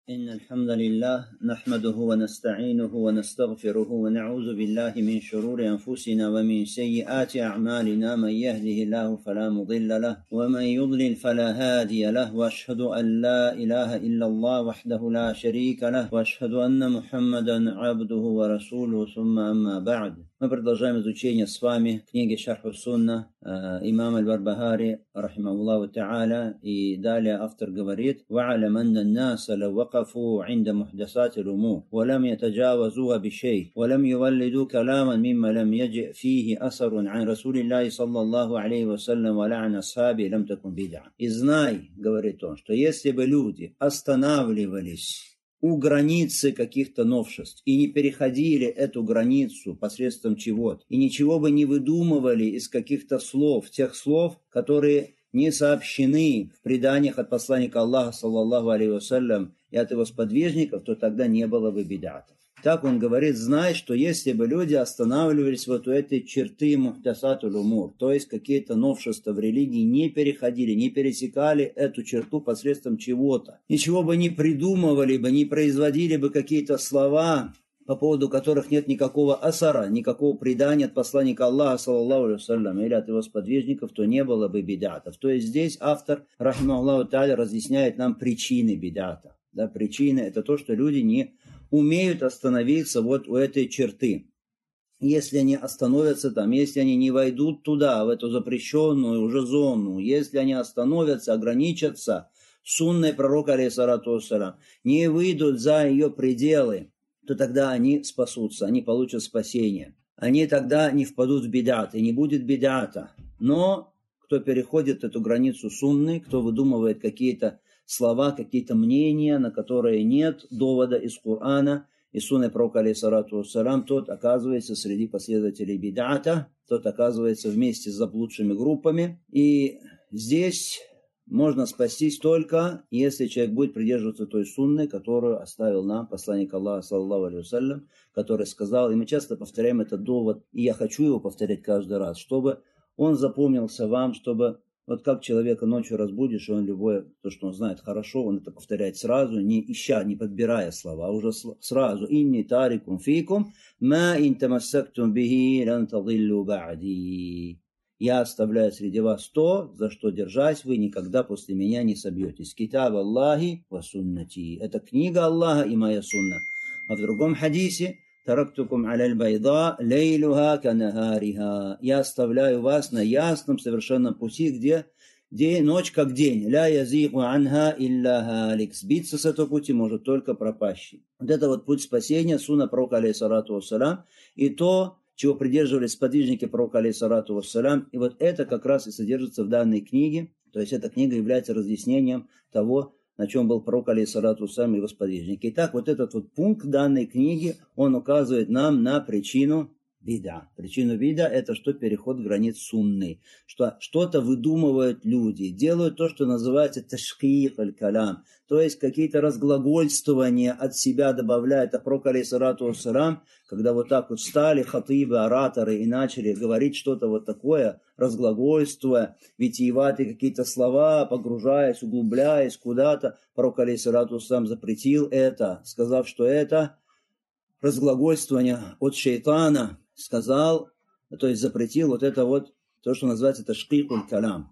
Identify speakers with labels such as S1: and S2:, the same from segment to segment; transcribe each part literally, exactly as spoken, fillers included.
S1: إن الحمد لله نحمده ونستعينه ونستغفره ونعوذ بالله من شرور أنفسنا ومن سيئات أعمالنا. من يهده الله فلا مضل له ومن يضلل فلا هادي له، وأشهد أن لا إله إلا الله وحده لا شريك له، وأشهد أن محمدا عبده ورسوله. ثم أما بعد. Мы продолжаем изучение с вами книги Шарх Сунна имама Аль-Барбахари рахимахуллаху та'аля. И далее автор говорит: وَعَلَمْ أَنَّ النَّاسَ لَوْ وَقَفُوا عِنْدَ مُحْدَثَاتِ الْأُمُورِ وَلَمْ يَتَجَاوَزُوهَا بِشَيْءٍ وَلَمْ يُوَلِّدُوا كَلَامًا مِمَّا لَمْ يَجِئْ فِيهِ أَثَرٌ عَنْ رسول الله صلى الله عليه وسلم ولا عن أصحابه لم تكن بدعة. И знай, говорит он, что если бы люди останавливались у границы каких-то новшеств и не переходили эту границу посредством чего-то, и ничего бы не выдумывали из каких-то слов, тех слов, которые не сообщены в преданиях от посланника Аллаха, саллаллаху алейхи вассалям, и от его сподвижников, то тогда не было бы бид'атов. Так он говорит: знай, что если бы люди останавливались вот у этой черты мухдасатуль умур, то есть какие-то новшества в религии, не переходили, не пересекали эту черту посредством чего-то, ничего бы не придумывали бы, не производили бы какие-то слова, по поводу которых нет никакого асара, никакого предания от посланника Аллаха, саллаллаху алейхи вассалям, или от его сподвижников, то не было бы бид'атов. То есть здесь автор, рахимахуллаху та'аля, разъясняет нам причины бид'ата. Да, причины — это то, что люди не умеют остановиться вот у этой черты. Если они остановятся там, если они не войдут туда, в эту запрещенную уже зону, если они остановятся, ограничатся сунной пророка, алейхиссалату вассалям, не выйдут за ее пределы, то тогда они спасутся, они получат спасение. Они тогда не впадут в бид'ат, и не будет бид'ата. Но кто переходит эту границу сунны, кто выдумывает какие-то слова, какие-то мнения, на которые нет довода из Корана и сунны пророка, алейхиссалату вассалям, тот оказывается среди последователей бид'ата, тот оказывается вместе с заблудшими группами. И здесь можно спастись только, если человек будет придерживаться той сунны, которую оставил нам посланник Аллаха, саллаллаху алейхи вассалям, который сказал, и мы часто повторяем этот довод, и я хочу его повторять каждый раз, чтобы он запомнился вам, чтобы вот как человека ночью разбудишь, и он любое, то, что он знает хорошо, он это повторяет сразу, не ища, не подбирая слова, а уже сразу. «Инни тарикум фикум, ма ин тамассактум бихи лан тадиллу ба'ди». Я оставляю среди вас то, за что, держась, вы никогда после меня не собьетесь. Китаб Аллахи ва суннати. Это книга Аллаха и моя сунна. А в другом хадисе: «Тарактукум аля байда, лейлуха канахариха». Я оставляю вас на ясном, совершенном пути, где день, ночь как день. «Ля язигу анха илля халик». Сбиться с этого пути может только пропащий. Вот это вот путь спасения, сунна пророка, алейхиссалату вассалям, и то, чего придерживались сподвижники пророка, алейхиссалату вассалям. И вот это как раз и содержится в данной книге. То есть эта книга является разъяснением того, на чем был пророк, алейхиссалату вассалям, и его сподвижники. Итак, вот этот вот пункт данной книги, он указывает нам на причину бида. Причину бида — это что? Переход границ сунны. Что что-то выдумывают люди, делают то, что называется ташкик аль-калям, то есть какие-то разглагольствования от себя добавляют. А пророк, алейхиссалату вассалям, когда вот так вот встали хатибы, ораторы и начали говорить что-то вот такое, разглагольствуя, витиеватые какие-то слова, погружаясь, углубляясь куда-то, пророк, алейхиссалату вассалям, запретил это, сказав, что это разглагольствование от шейтана, сказал, то есть запретил вот это вот, то, что называется ташкик аль-калям.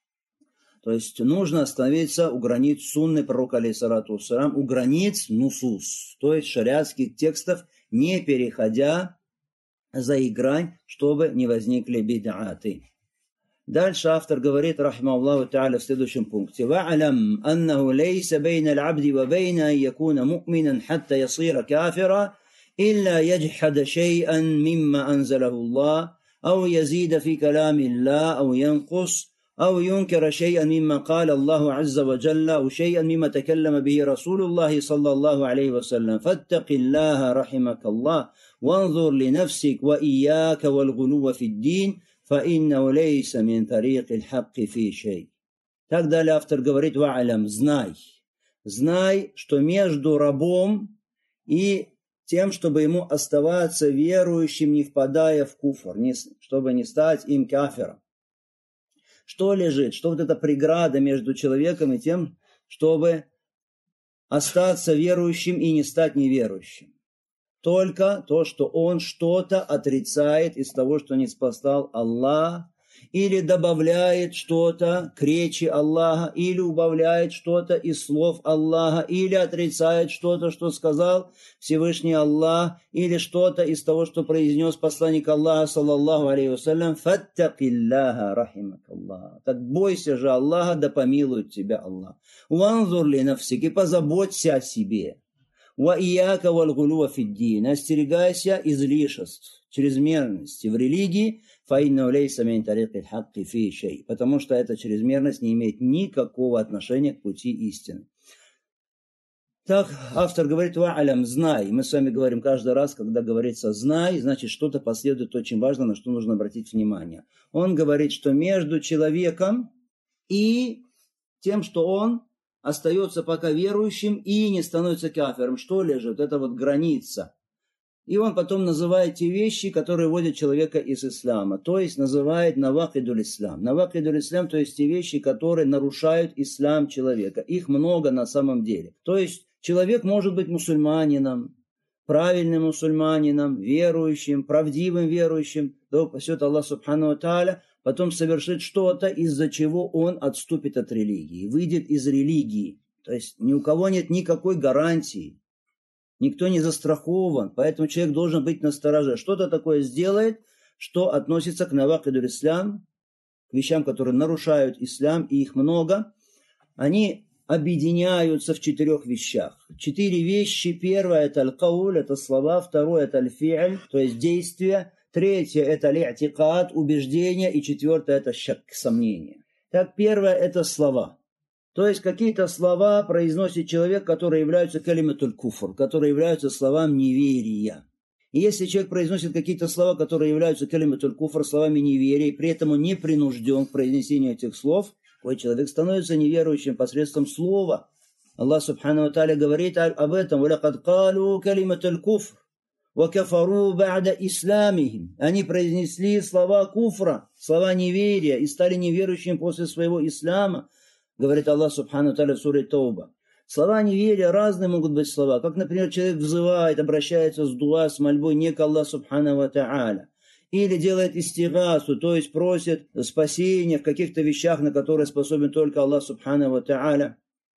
S1: То есть нужно остановиться у границ сунны пророка, алейхиссалату вассалям, у границ нусус, то есть шариатских текстов, не переходя за их грань, чтобы не возникли бид'аты. Дальше автор говорит, рахимахуллаху та'аля, в следующем пункте: «Ва'алям аннаху лейса бейна аль-абди ва бейна ан якуна му'минан хатта ясира кафира, илля яджхада шей'ан мимма анзалаху Аллах, ау язида фи калами Аллах, ау янкус, أو ينكر شيئا مما قال الله عز وجل أو شيئا مما تكلم به رسول الله صلى الله عليه وسلم فاتق الله رحمك الله وانظر لنفسك وإياك والغلو في الدين فإنه ليس من طريق الحق في شيء». Так далее автор говорит: «Ва'алям», знай, знай, что между рабом и тем, чтобы ему оставаться верующим, не впадая в куфр, не, чтобы не стать им кафиром, что лежит, что вот эта преграда между человеком и тем, чтобы остаться верующим и не стать неверующим. Только то, что он что-то отрицает из того, что не спасал Аллах, или добавляет что-то к речи Аллаха, или убавляет что-то из слов Аллаха, или отрицает что-то, что сказал Всевышний Аллах, или что-то из того, что произнес посланник Аллаха, саллаллаху алейхи вассалям, «Фаттакилляха рахимакаллах». Так бойся же Аллаха, да помилует тебя Аллах. «Ванзур ли нафсики», позаботься о себе. «Ва ияка валь гулуа фиддин», остерегайся излишеств, чрезмерности в религии, потому что эта чрезмерность не имеет никакого отношения к пути истины. Так автор говорит: «Ва'алям», знай. Мы с вами говорим каждый раз, когда говорится «знай», значит что-то последует очень важно, на что нужно обратить внимание. Он говорит, что между человеком и тем, что он остается пока верующим и не становится кафиром, что лежит? Это вот граница. И он потом называет те вещи, которые вводят человека из ислама. То есть называет навакидуль ислам. Навакидуль ислам, то есть те вещи, которые нарушают ислам человека. Их много на самом деле. То есть человек может быть мусульманином, правильным мусульманином, верующим, правдивым верующим. Да упасет Аллах субхану ва тааля. Потом совершит что-то, из-за чего он отступит от религии. Выйдет из религии. То есть ни у кого нет никакой гарантии. Никто не застрахован, поэтому человек должен быть настороже. Что-то такое сделает, что относится к навакидуль ислам, к вещам, которые нарушают ислам, и их много. Они объединяются в четырех вещах. Четыре вещи. Первое – это аль-кауль, это слова. Второе – это аль-фи'ль, то есть действие. Третье – это аль-и'тикад, убеждение. И четвертое – это шак, сомнение. Так, первое – это слова. То есть какие-то слова произносит человек, которые являются калиматуль куфр, которые являются словами неверия. И если человек произносит какие-то слова, которые являются калиматуль куфр, словами неверия, и при этом он не принужден к произнесению этих слов, такой человек становится неверующим посредством слова. Аллах субхану ва тааля говорит об этом: «Валякад калу калиматуль куфр, ва кафару ба'да исламихим». Они произнесли слова куфра, слова неверия, и стали неверующими после своего ислама. Говорит Аллах субхану тааля в суре Тауба. Слова неверия разные могут быть слова. Как, например, человек взывает, обращается с дуа, с мольбой не к Аллаху субхану ва тааля. Или делает истигасу, то есть просит спасения в каких-то вещах, на которые способен только Аллах субхану ва тааля.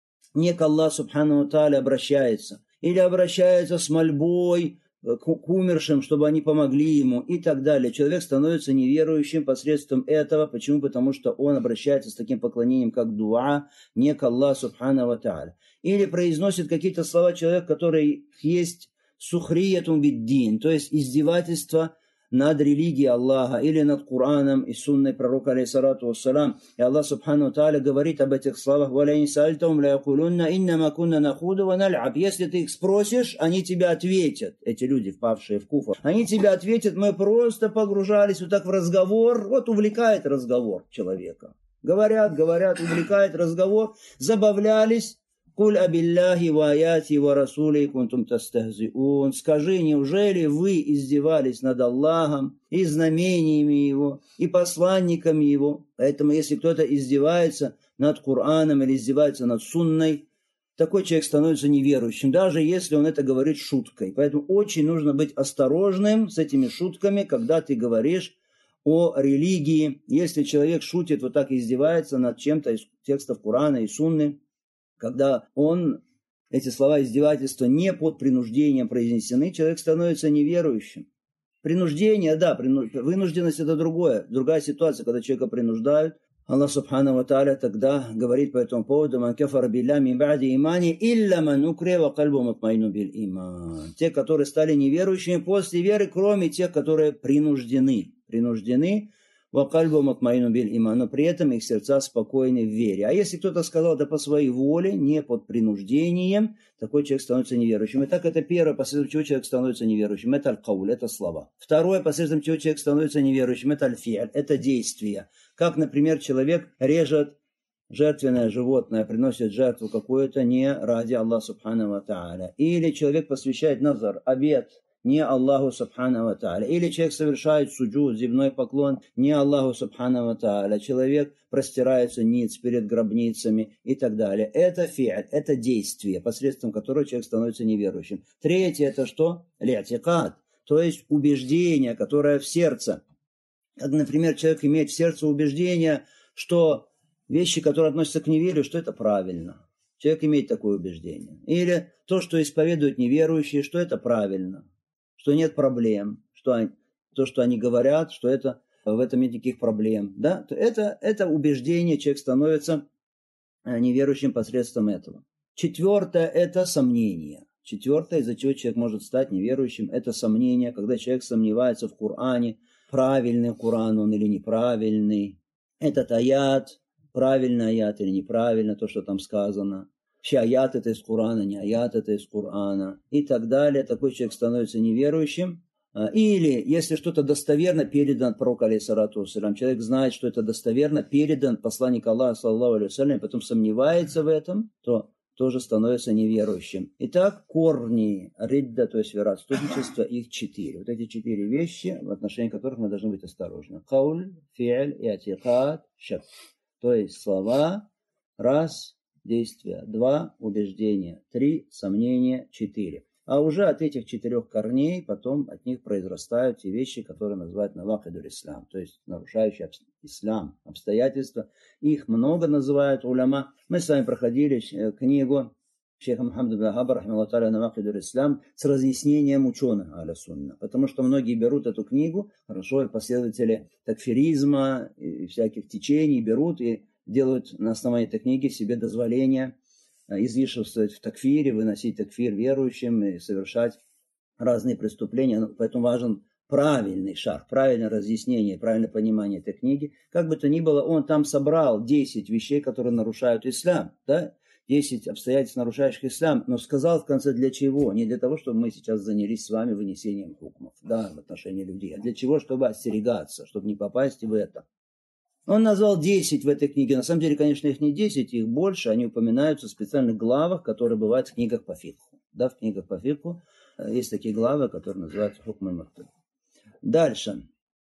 S1: Не к Аллаху субхану ва тааля обращается. Или обращается с мольбой к умершим, чтобы они помогли ему, и так далее. Человек становится неверующим посредством этого. Почему? Потому что он обращается с таким поклонением, как дуа, не к Аллаху субхану ва тааля. Или произносит какие-то слова человек, которые есть сухриятун биддин, то есть издевательство над религией Аллаха или над Кораном и сунной пророка алейхиссалату вассалам. И Аллах субхану ва тааля говорит об этих словах: «Валяин сальтахум ля якулунна иннама кунна нахуду ва наль'аб». Если ты их спросишь, они тебе ответят, эти люди, впавшие в куфр, они тебе ответят: мы просто погружались вот так в разговор. Вот увлекает разговор человека. Говорят, говорят, увлекает разговор, забавлялись. «Куль абилляхи ва аяти ва расули кунтум тастахзиун». Скажи, неужели вы издевались над Аллахом и знамениями Его, и посланниками Его? Поэтому, если кто-то издевается над Кораном или издевается над сунной, такой человек становится неверующим, даже если он это говорит шуткой. Поэтому очень нужно быть осторожным с этими шутками, когда ты говоришь о религии. Если человек шутит, вот так издевается над чем-то из текстов Корана и сунны, когда он, эти слова издевательства не под принуждением произнесены, человек становится неверующим. Принуждение, да, вынужденность — это другое, другая ситуация, когда человека принуждают. Аллах субхану ва тааля тогда говорит по этому поводу: «Ман кафара билляхи мин ба'ди имани илля ман укриха ва кальбуху мутмаиннун бил иман». Те, которые стали неверующими после веры, кроме тех, которые принуждены. Принуждены. «Вакальбу матмаину биль иман», но при этом их сердца спокойны в вере. А если кто-то сказал да по своей воле, не под принуждением, такой человек становится неверующим. Итак, это первое, посредством чего человек становится неверующим. Это аль-кауль, это слова. Второе, посредством чего человек становится неверующим, это аль-фи'ль, это действие. Как, например, человек режет жертвенное животное, приносит жертву какую-то не ради Аллаха субхану ва тааля. Или человек посвящает назар, обет, не Аллаху Субхану ва Тааля. Или человек совершает суджуд, земной поклон, не Аллаху Субхану ва Тааля. Человек простирается ниц перед гробницами и так далее. Это фи'аль, это действие, посредством которого человек становится неверующим. Третье это что? Ли'тикад, то есть убеждение, которое в сердце. Как, например, человек имеет в сердце убеждение, что вещи, которые относятся к неверию, что это правильно. Человек имеет такое убеждение. Или то, что исповедуют неверующие, что это правильно, что нет проблем, что они, то, что они говорят, что это, в этом нет никаких проблем. Да? Это, это убеждение, человек становится неверующим посредством этого. Четвертое – это сомнение. Четвертое, из-за чего человек может стать неверующим, это сомнение, когда человек сомневается в Коране, правильный Коран он или неправильный, этот аят, правильный аят или неправильно, то, что там сказано. Вообще аят это из Корана, не аят это из Корана и так далее. Такой человек становится неверующим. Или, если что-то достоверно передано от пророка, алейхиссалату вассалям, человек знает, что это достоверно передан посланник Аллаха, саллаллаху алейхи вассалям, потом сомневается в этом, то тоже становится неверующим. Итак, корни ридда, то есть вероотступничества, их четыре. Вот эти четыре вещи, в отношении которых мы должны быть осторожны. Кауль, фи'ль, и'тикад, шак. То есть слова, раз, действия, два, убеждения, три, сомнения, четыре. А уже от этих четырех корней потом от них произрастают те вещи, которые называют навакидуль ислам, то есть нарушающие ислам, обстоятельства. Их много называют уляма. Мы с вами проходили книгу шейха Мухаммада бин Вахаба, рахимахуллаху тааля, навакидуль ислам с разъяснением ученых аля сунна. Потому что многие берут эту книгу, хорошо, последователи такфиризма и всяких течений берут и делают на основании этой книги себе дозволение излишествовать в такфире, выносить такфир верующим и совершать разные преступления. Поэтому важен правильный шарх, правильное разъяснение, правильное понимание этой книги. Как бы то ни было, он там собрал десять вещей, которые нарушают ислам, да? десять обстоятельств, нарушающих ислам, но сказал в конце для чего? Не для того, чтобы мы сейчас занялись с вами вынесением хукмов, да, в отношении людей, а для чего? Чтобы остерегаться, чтобы не попасть в это. Он назвал десять в этой книге. На самом деле, конечно, их не десять, их больше. Они упоминаются в специальных главах, которые бывают в книгах по фикху. Да, в книгах по фикху есть такие главы, которые называются хукм аль-муртад. Дальше.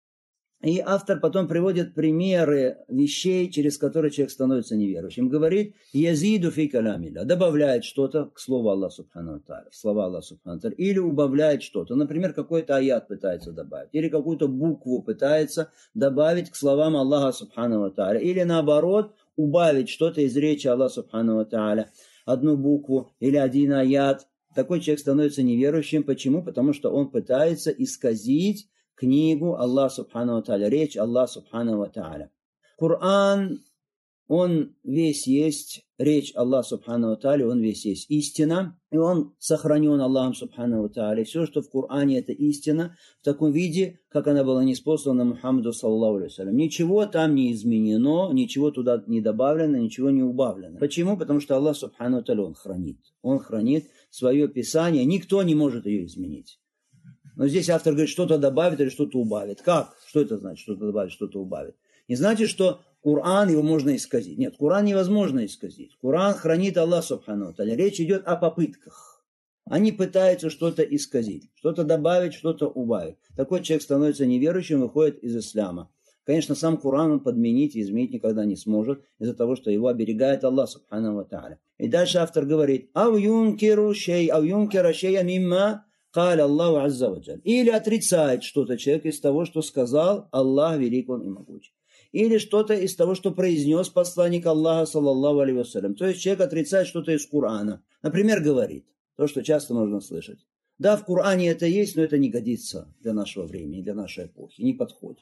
S1: И автор потом приводит примеры вещей, через которые человек становится неверующим. Говорит, язиду фи калямилля, добавляет что-то к слову Аллаха субхану ва тааля, слова Аллаха субхану ва тааля, или убавляет что-то. Например, какой-то аят пытается добавить, или какую-то букву пытается добавить к словам Аллаха субхану ва тааля, или наоборот, убавить что-то из речи Аллаха субхану ва тааля, одну букву или один аят. Такой человек становится неверующим. Почему? Потому что он пытается исказить книгу Аллаха субхану ва тааля, речь Аллаха субхану ва тааля. Коран, он весь есть речь Аллаха субхану ва тааля, он весь есть истина, и он сохранен Аллахом субхану ва тааля. Все, что в Коране, это истина в таком виде, как она была ниспослана Мухаммаду саллаллаху алейхи ва саллям. Ничего там не изменено, ничего туда не добавлено, ничего не убавлено. Почему? Потому что Аллах субхану ва тааля, он хранит. Он хранит свое писание, никто не может ее изменить. Но здесь автор говорит, что-то добавит или что-то убавит. Как? Что это значит, что-то добавит, что-то убавит? Не значит, что Коран, его можно исказить. Нет, Коран невозможно исказить. Коран хранит Аллах субхану ва тааля. Речь идет о попытках. Они пытаются что-то исказить, что-то добавить, что-то убавить. Такой человек становится неверующим, выходит из ислама. Конечно, сам Коран он подменить и изменить никогда не сможет, из-за того, что его оберегает Аллах субхану ва тааля. И дальше автор говорит, «Ау юнкиру шей, ау юнкира шея мимма каля Аллаху азза ва джаль». Или отрицает что-то человек из того, что сказал Аллах велик он и могуч. Или что-то из того, что произнес посланник Аллаха, саллаллаху алейхи вассалям. То есть человек отрицает что-то из Корана. Например, говорит, то, что часто можно слышать. Да, в Коране это есть, но это не годится для нашего времени, для нашей эпохи, не подходит.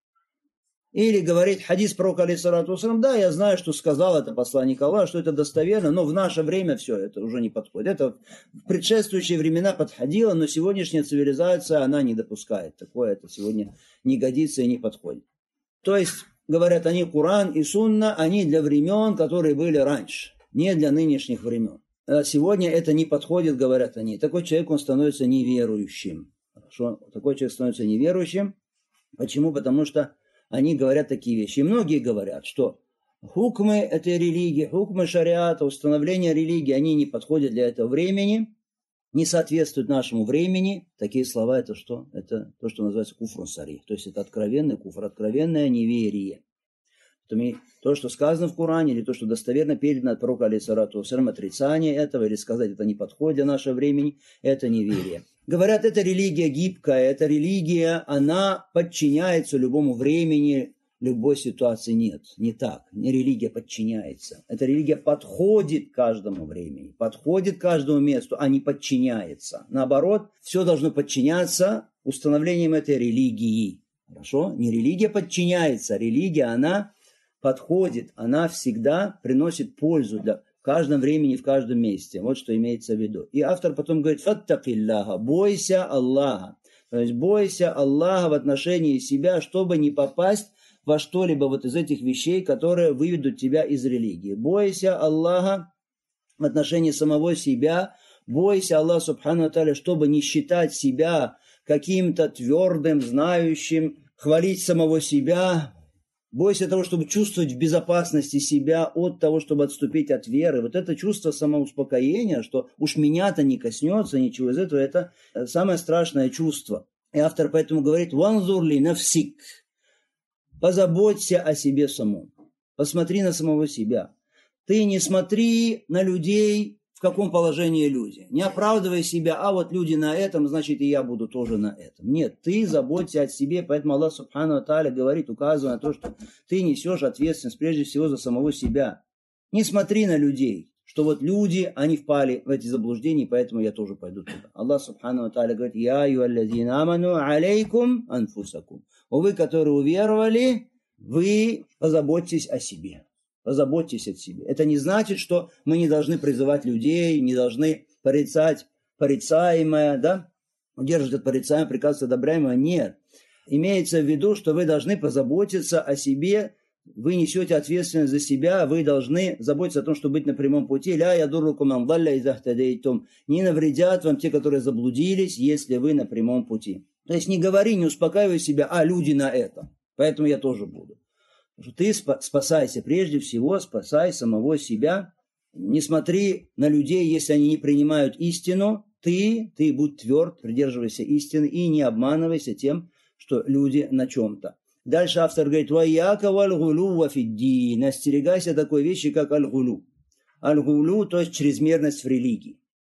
S1: Или говорит хадис пророка, алейхиссалату вассалям, да, я знаю, что сказал это посланник Аллаха, что это достоверно, но в наше время все это уже не подходит. Это в предшествующие времена подходило, но сегодняшняя цивилизация, она не допускает такое, это сегодня не годится и не подходит. То есть, говорят они, Коран и Сунна, они для времен, которые были раньше, не для нынешних времен. А сегодня это не подходит, говорят они. Такой человек, он становится неверующим. Хорошо? Такой человек становится неверующим. Почему? Потому что они говорят такие вещи. И многие говорят, что хукмы этой религии, хукмы шариата, установление религии, они не подходят для этого времени. не соответствует нашему времени, такие слова это что? Это то, что называется куфрун сарих. То есть это откровенный куфр, откровенное неверие. То, что сказано в Коране, или то, что достоверно передано от пророка алейхиссалату вассалям, отрицание этого, или сказать, это не подходит для нашего времени, это неверие. Говорят, эта религия гибкая, эта религия, она подчиняется любому времени, любой ситуации. Нет, не так. Не религия подчиняется. Эта религия подходит к каждому времени, подходит к каждому месту, а не подчиняется. Наоборот, все должно подчиняться установлением этой религии. Хорошо? Не религия подчиняется, религия, она подходит, она всегда приносит пользу для в каждом времени, в каждом месте. Вот что имеется в виду. И автор потом говорит, фаттакилляха, бойся Аллаха. То есть бойся Аллаха в отношении себя, чтобы не попасть во что-либо вот из этих вещей, которые выведут тебя из религии. Бойся Аллаха в отношении самого себя. Бойся Аллаха, субхану ва тааля, чтобы не считать себя каким-то твердым, знающим, хвалить самого себя. Бойся того, чтобы чувствовать в безопасности себя от того, чтобы отступить от веры. Вот это чувство самоуспокоения, что уж меня-то не коснется ничего из этого, это самое страшное чувство. И автор поэтому говорит, «Ванзурли нафсик». Позаботься о себе самом. Посмотри на самого себя. Ты не смотри на людей, в каком положении люди. Не оправдывай себя, а вот люди на этом, значит и я буду тоже на этом. Нет, ты заботься о себе, поэтому Аллах субхану ва тааля говорит, указывая на то, что ты несешь ответственность прежде всего за самого себя. Не смотри на людей, что вот люди, они впали в эти заблуждения, поэтому я тоже пойду туда. Аллах субхану ва тааля говорит, «Я аюаллазина аману алейкум анфусакум». О вы, которые уверовали, вы позаботьтесь о себе. Позаботьтесь о себе. Это не значит, что мы не должны призывать людей, не должны порицать порицаемое, да? Удерживать от порицаемого, приказывать одобряемого. Нет. Имеется в виду, что вы должны позаботиться о себе, вы несете ответственность за себя, вы должны заботиться о том, чтобы быть на прямом пути. «Ля ядуррукум ман далля иза хтадейтум». Не навредят вам те, которые заблудились, если вы на прямом пути. То есть не говори, не успокаивай себя, а люди на этом. Поэтому я тоже буду. Ты спасайся, прежде всего спасай самого себя. Не смотри на людей, если они не принимают истину. Ты, ты будь тверд, придерживайся истины и не обманывайся тем, что люди на чем-то. Дальше автор говорит, «Ваяка валь-гулю вафиддин». Остерегайся такой вещи, как аль-гулю. Аль-гулю, то есть чрезмерность в религии.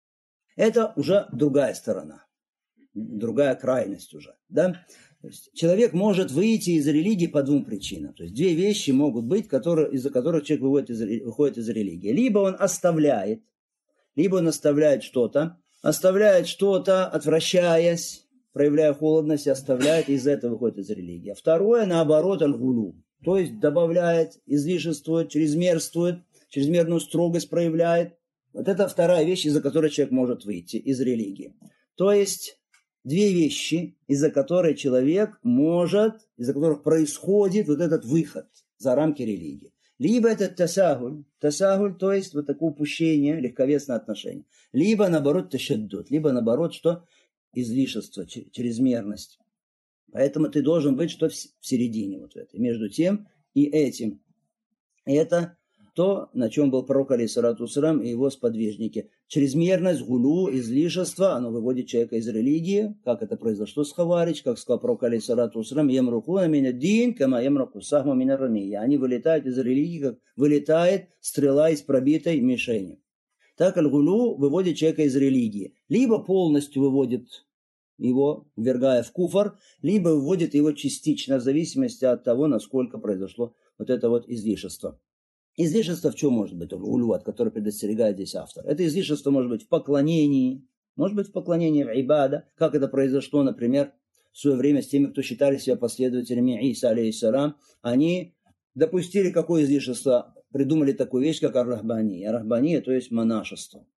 S1: Это уже другая сторона. Другая крайность уже. Да? То есть человек может выйти из религии по двум причинам. То есть две вещи могут быть, которые, из-за которых человек выходит из, выходит из религии. Либо он оставляет, либо он оставляет что-то, оставляет что-то, отвращаясь, проявляя холодность, оставляет, и из-за этого выходит из религии. А второе, наоборот, аль-гулю. То есть добавляет, излишествует, чрезмерствует, чрезмерную строгость проявляет. Вот это вторая вещь, из-за которой человек может выйти из религии. То есть две вещи, из-за которых человек может, из-за которых происходит вот этот выход за рамки религии. Либо это тасахуль, тасахуль, то есть вот такое упущение, легковесное отношение. Либо наоборот ташаддуд, либо наоборот что? Излишество, чрезмерность. Поэтому ты должен быть что в середине вот этой, между тем и этим. И это то, на чем был пророк алейхиссалату вассалям и его сподвижники. Чрезмерность, гулю, излишество, оно выводит человека из религии, как это произошло с Хаварич, как сказал пророк алейхиссалату вассалям, ямрукуна мина дин, кама ямруку сахма мина рамия. Они вылетают из религии, как вылетает стрела из пробитой мишени. Так аль-гулю выводит человека из религии. Либо полностью выводит его, ввергая в куфр, либо выводит его частично, в зависимости от того, насколько произошло вот это вот излишество. Излишество в чем может быть? Улю, от которого предостерегает здесь автор. Это излишество может быть в поклонении, может быть в поклонении в ибада, как это произошло, например, в свое время с теми, кто считали себя последователями Иса, алейхиссалам. Они допустили какое излишество, придумали такую вещь, как ар-рахбания. Ар-рахбания, то есть монашество.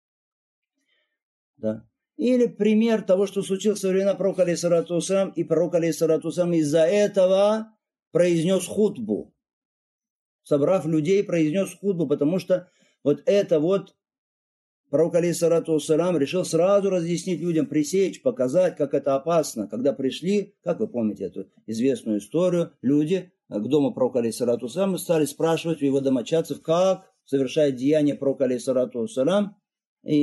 S1: Да. Или пример того, что случилось во времена пророка алейхиссалату вассалям, и пророк алейхиссалату вассалям из-за этого произнес хутбу. Собрав людей, произнес хутбу, потому что вот это вот пророк алейхиссалату вассалям решил сразу разъяснить людям, пресечь, показать, как это опасно. Когда пришли, как вы помните эту известную историю, люди к дому пророка алейхиссалату вассалям стали спрашивать у его домочадцев, как совершает деяние пророка алейхиссалату вассалям. И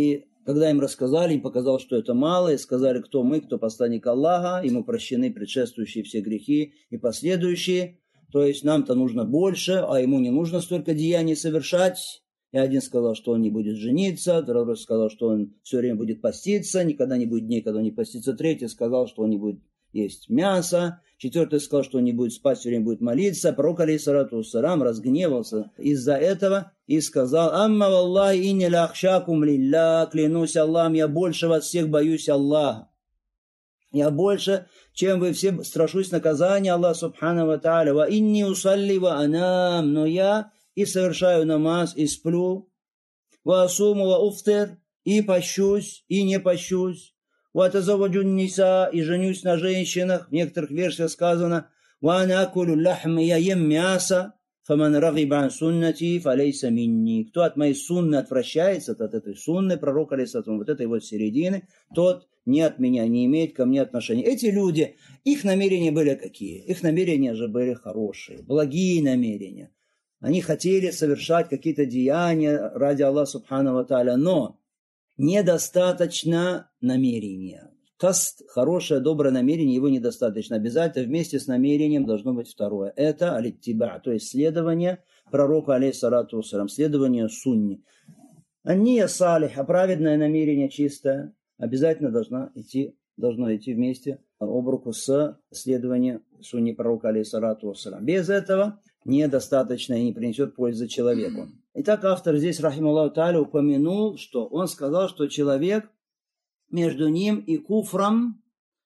S1: Когда им рассказали, им показалось, что это мало, и сказали, кто мы, кто посланник Аллаха, ему прощены предшествующие все грехи и последующие. То есть нам-то нужно больше, а ему не нужно столько деяний совершать. И один сказал, что он не будет жениться, другой сказал, что он все время будет поститься, никогда не будет дней, когда он не постится. Третий сказал, что он не будет есть мясо. Четвертый сказал, что он не будет спать, все время будет молиться. Пророк, алейхиссалату вассалам, разгневался из-за этого и сказал: «Амма валлахи инни ла ахшакум лилля, клянусь Аллахом, я больше вас всех боюсь Аллаха. Я больше, чем вы все, страшусь наказания Аллаха субхану ва тааля. Ва инни усалли ва анам, но я и совершаю намаз, и сплю. Ва асуму ва уфтир, и пощусь, и не пощусь. Ва тазаваджу ниса, и женюсь на женщинах. В некоторых версиях сказано: ва ана акулю лахм, я ем мясо. Фаман рагиба ан суннати, фалейса минни. Кто от моей сунны отвращается, от этой сунны пророка, алейхиссалату, вот этой вот середины, тот не от меня, не имеет ко мне отношения. Эти люди, их намерения были какие? Их намерения же были хорошие, благие намерения. Они хотели совершать какие-то деяния ради Аллаха субхану ва тааля, но недостаточно намерения. Каст, хорошее, доброе намерение, его недостаточно. Обязательно вместе с намерением должно быть второе. Это алиттиба, то есть следование пророку, алейхиссалату вассалам, следование сунне. Анния салиха, праведное намерение чистое, обязательно должно идти, должно идти вместе об руку с следованием сунне пророка, алейхиссалату вассалам. Без этого недостаточно и не принесет пользы человеку. Итак, автор здесь, рахималлаху тааля, упомянул, что он сказал, что человек, между ним и куфром,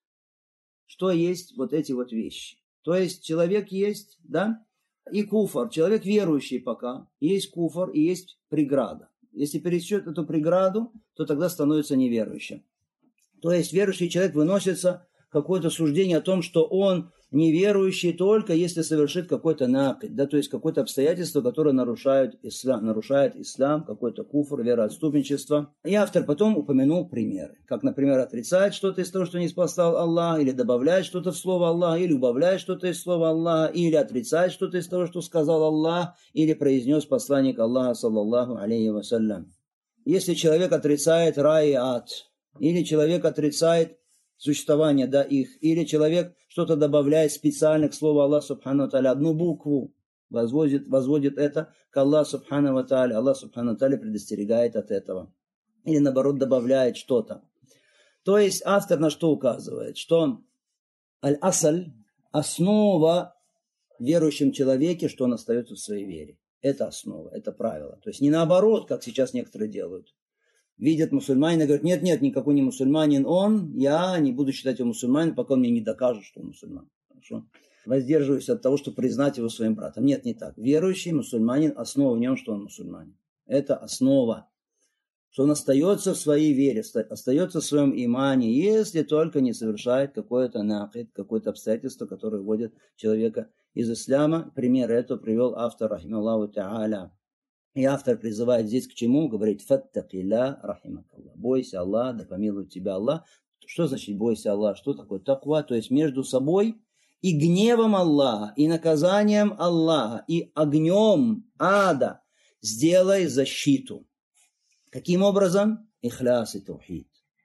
S1: что есть вот эти вот вещи. То есть человек есть, да, и куфр, человек верующий пока, есть куфр и есть преграда. Если пересечет эту преграду, то тогда становится неверующим. То есть верующий человек выносится какое-то суждение о том, что он неверующий только если совершит какой-то накид, да, то есть какое-то обстоятельство, которое нарушает ислам, нарушает ислам, какой-то куфр, вероотступничество. И автор потом упомянул примеры, как, например, отрицает что-то из того, что не спасал Аллах, или добавляет что-то в слово Аллах, или убавляет что-то из слова Аллаха, или отрицает что-то из того, что сказал Аллах, или произнес посланник Аллаха, саллаллаху алейхи вассалям. Если человек отрицает рай и ад, или человек отрицает существование, да, их, или человек что-то добавляет специально к слову Аллах субхану ва тааля, одну букву, возводит, возводит это к Аллаху субхану ва тааля, Аллах субхану ва тааля предостерегает от этого. Или наоборот добавляет что-то. То есть автор на что указывает? Что аль-асаль, основа в верующем человеке, что он остается в своей вере. Это основа, это правило. То есть не наоборот, как сейчас некоторые делают. Видят мусульманина и говорят: нет, нет, никакой не мусульманин он, я не буду считать его мусульманином, пока он мне не докажет, что он мусульман. Хорошо? Воздерживаюсь от того, чтобы признать его своим братом. Нет, не так. Верующий мусульманин, основа в нем, что он мусульманин. Это основа. Что он остается в своей вере, остается в своем имане, если только не совершает какое-то накид, какое-то обстоятельство, которое вводит человека из исляма. Пример этого привел автор, рахималлаху тааля. И автор призывает здесь к чему? Говорит: «Фаттакилля рахимакаллах». Бойся Аллаха, да помилует тебя Аллах. Что значит бойся Аллаха? Что такое таква? То есть между собой и гневом Аллаха, и наказанием Аллаха, и огнем ада сделай защиту. Каким образом? Ихляс и таухид.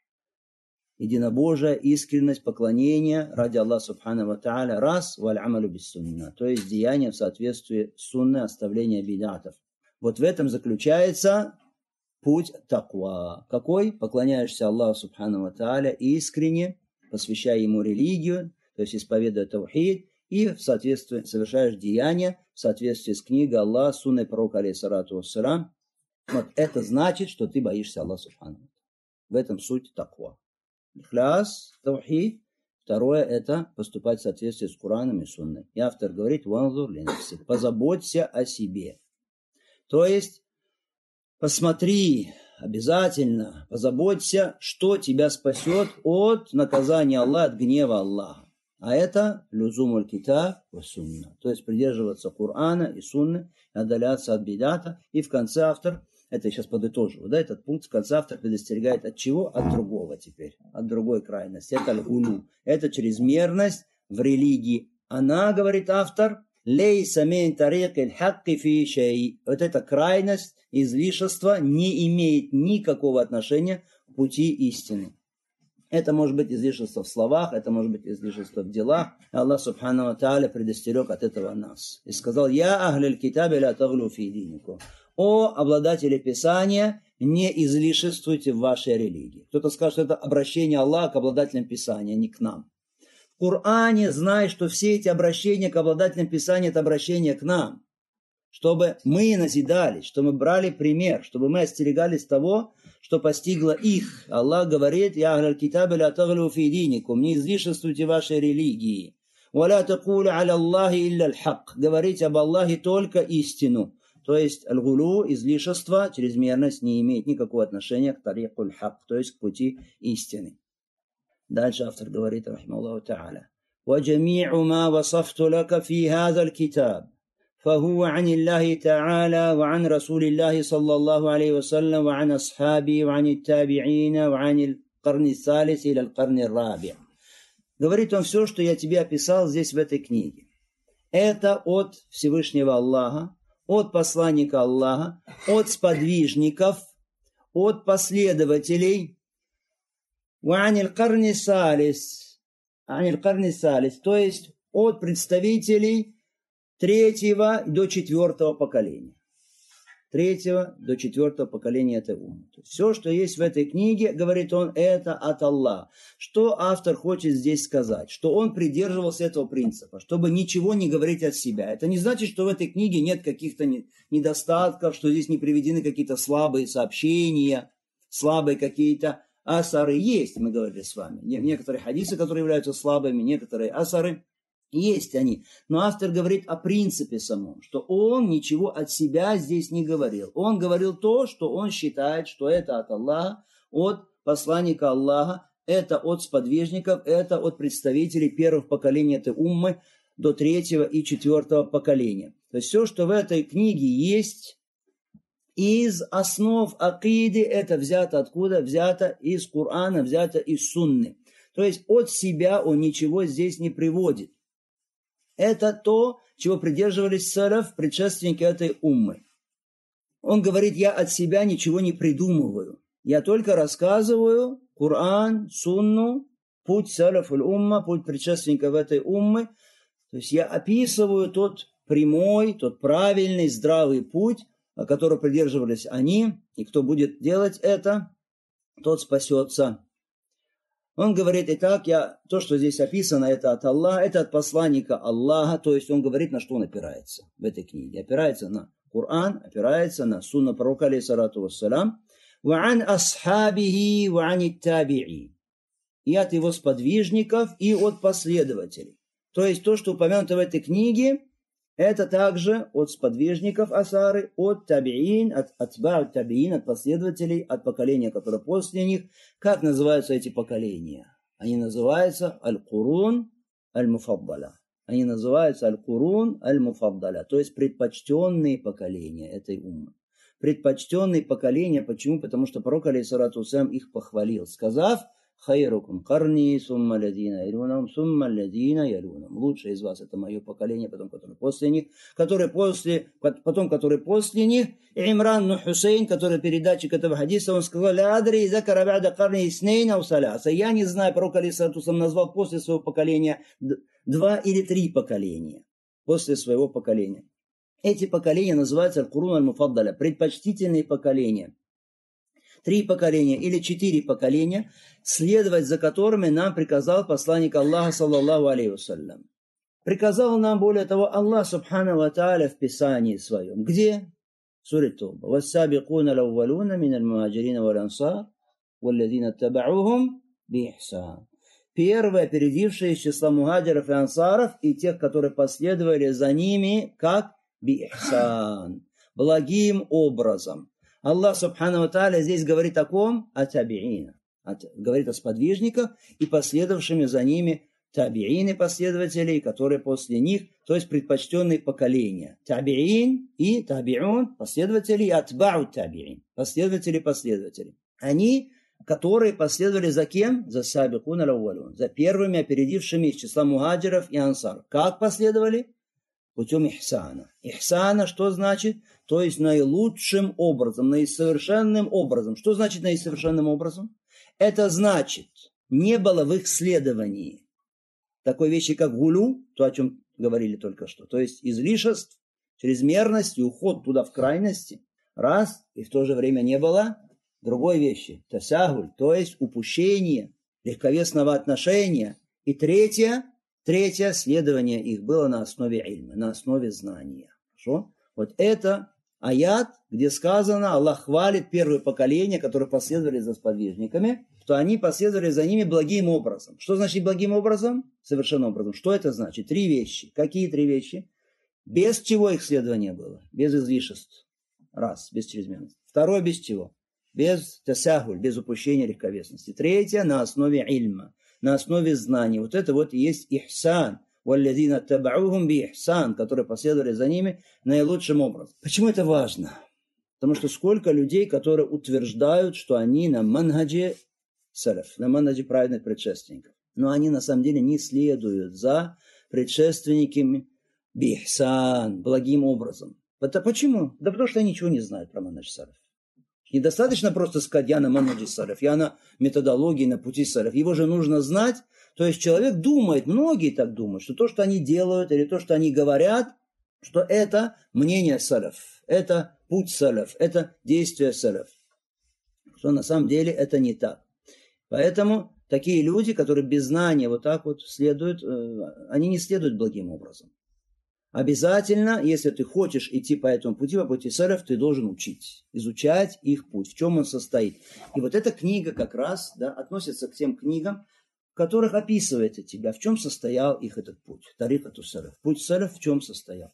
S1: Единобожие, искренность, поклонение ради Аллаха субхану ва тааля. Раз, валь амалю бис сунна. То есть деяние в соответствии с сунной, оставление бидатов. Вот в этом заключается путь таква. Какой? Поклоняешься Аллаху субхану ва тааля искренне, посвящая ему религию, то есть исповедуя таухид, и в соответствии совершаешь деяния в соответствии с книгой Аллаха, сунной пророка, алейхиссалату вассалам. Вот это значит, что ты боишься Аллаха субхану ва тааля. В этом суть таква. Ихляс, таухид. Второе – это поступать в соответствии с Кораном и сунной. И автор говорит: «Ванзур ли нафсик», позаботься о себе. То есть посмотри, обязательно позаботься, что тебя спасет от наказания Аллаха, от гнева Аллаха. А это люзумуль китаб ва сунна. То есть придерживаться Корана и сунны, отдаляться от бидата. И в конце автор, это я сейчас подытоживаю, да, этот пункт, в конце автор предостерегает от чего? От другого теперь, от другой крайности. Это аль-гулу, это чрезмерность в религии. Она, говорит автор, лейса мин тарик аль-хакки фи шей. Вот эта крайность, излишество не имеет никакого отношения пути истины. Это может быть излишество в словах, это может быть излишество в делах. Аллах Субхану ва Тааля предостерег от этого нас. И сказал: «Я ахляль китаби ля таглу фи диникум». О обладатели Писания, не излишествуйте в вашей религии. Кто-то скажет, что это обращение Аллаха к обладателям Писания, не к нам. В Коране знай, что все эти обращения к обладателям Писания – это обращение к нам. Чтобы мы назидались, чтобы мы брали пример, чтобы мы остерегались того, что постигло их. Аллах говорит: «Я ахляль китаби ля таглу фи диникум». Не излишествуйте в вашей религии. «Ва ля такулу аля Аллахи илля аль-хак». Говорите об Аллахе только истину. То есть аль-гулу, излишество, чрезмерность не имеет никакого отношения к тарикуль хак, то есть к пути истины. Дальше автор говорит, рахимахуллаху та'аля: وَجَمِيعُ مَا وَصَفْتُ لَكَ فِي هَذَا الْكِتَابِ فهو عن الله تعالى وعن رسول الله صلى الله عليه وسلم وعن أصحابه وعن التابعين وعن القرن الثالث إلى القرن الرابع. Говорит он: все, что я тебе описал здесь в этой книге, это от Всевышнего Аллаха, от посланника Аллаха, от сподвижников, от последователей. وعن القرن الثالث, عن القرن الثالث, то есть от представителей третьего до четвертого поколения. Третьего до четвертого поколения этой уммы. Все, что есть в этой книге, говорит он, это от Аллаха. Что автор хочет здесь сказать? Что он придерживался этого принципа, чтобы ничего не говорить от себя. Это не значит, что в этой книге нет каких-то недостатков, что здесь не приведены какие-то слабые сообщения, слабые какие-то асары. Есть, мы говорили с вами. Некоторые хадисы, которые являются слабыми, некоторые асары. Есть они. Но автор говорит о принципе самом, что он ничего от себя здесь не говорил. Он говорил то, что он считает, что это от Аллаха, от посланника Аллаха, это от сподвижников, это от представителей первых поколений этой уммы до третьего и четвертого поколения. То есть все, что в этой книге есть из основ акиды, это взято откуда? Взято из Корана, взято из Сунны. То есть от себя он ничего здесь не приводит. Это то, чего придерживались салаф, предшественники этой уммы. Он говорит: я от себя ничего не придумываю. Я только рассказываю Коран, Сунну, путь салаф аль-умма, путь предшественников этой уммы. То есть я описываю тот прямой, тот правильный, здравый путь, которого придерживались они. И кто будет делать это, тот спасется. Он говорит: итак, я, то, что здесь описано, это от Аллаха, это от посланника Аллаха. То есть он говорит, на что он опирается в этой книге. Опирается на Коран, опирается на сунну пророка, алейхиссалату вассалям. «Ва'ан асхабихи ва'ан таби'и». И от его сподвижников, и от последователей. То есть то, что упомянуто в этой книге, это также от сподвижников асары, от табиин, от атба'у табиин, от последователей, от поколения, которое после них. Как называются эти поколения? Они называются аль-Курун аль-Муфаддаля. Они называются аль-Курун аль-Муфаддаля, то есть предпочтенные поколения этой уммы. Предпочтенные поколения, почему? Потому что пророк, алейхиссалату вассалям, их похвалил, сказав: «Хайрукум карни, сумма ладина ялунам, сумма ладина ялунам». Лучшее из вас это мое поколение, потом которое после них, которые после, потом которые после них. Имран ну Хусейн, который передатчик этого хадиса, он сказал: «Ля адри закара ба'да карни иснейн ау саляса». Я не знаю, пророк алейхиссалату вассалям назвал после своего поколения два или три поколения. После своего поколения. Эти поколения называются аль-Курун аль-Муфаддаля, предпочтительные поколения. Три поколения или четыре поколения, следовать за которыми нам приказал посланник Аллаха, саллаллаху алейхи вассалям. Приказал нам, более того, Аллах субхану ва тааля в Писании своем. Где? Сура Тауба. «Вассабикуна лаввалуна миналь мухаджирина валь ансар, валладина таба'ухум би ихсан». Первые, опередившие из числа мухаджиров и ансаров, и тех, которые последовали за ними, как би ихсан, благим образом. Аллах субхану ва тааля здесь говорит о ком? О табиина. Говорит о сподвижниках и последовавшими за ними табиины, последователей, которые после них, то есть предпочтенные поколения. Табиин и табиун, последователи, и атба'у табиин, последователи последователей. Они, которые последовали за кем? За сабикун аль-аввалун, за первыми опередившими из числа мухаджиров и ансар. Как последовали? Путем ихсана. Ихсана что значит? То есть наилучшим образом, наисовершенным образом. Что значит наисовершенным образом? Это значит, не было в их следовании такой вещи, как гулю, то, о чем говорили только что. То есть излишеств, чрезмерность и уход туда в крайности. Раз, и в то же время не было другой вещи. Тасягуль, то есть упущение, легковесного отношения. И третье, третье следование их было на основе ильма, на основе знания. Хорошо? Вот это аят, где сказано, Аллах хвалит первое поколение, которые последовали за сподвижниками, что они последовали за ними благим образом. Что значит благим образом? Совершенным образом. Что это значит? Три вещи. Какие три вещи? Без чего их следование было? Без излишеств. Раз, без чрезмерности. Второе, без чего? Без тасягуль, без упущения легковесности. Третье, на основе ильма, на основе знаний. Вот это вот и есть ихсан. «Валладина табаухум би ихсан», которые последовали за ними наилучшим образом. Почему это важно? Потому что сколько людей, которые утверждают, что они на манхаджи салаф, на манхаджи праведных предшественников. Но они на самом деле не следуют за предшественниками би ихсан, благим образом. Это почему? Да потому что они ничего не знают про манхадж салаф. Недостаточно просто сказать, я на манхаджи салаф, я на методологии, на пути салаф. Его же нужно знать. То есть человек думает, многие так думают, что то, что они делают, или то, что они говорят, что это мнение салаф, это путь салаф, это действие салаф. Что на самом деле это не так. Поэтому такие люди, которые без знания вот так вот следуют, они не следуют благим образом. Обязательно, если ты хочешь идти по этому пути, по пути салаф, ты должен учить, изучать их путь, в чем он состоит. И вот эта книга как раз, да, относится к тем книгам, в которых описывает тебя, в чем состоял их этот путь. Тарикату салаф. Путь салаф в чем состоял.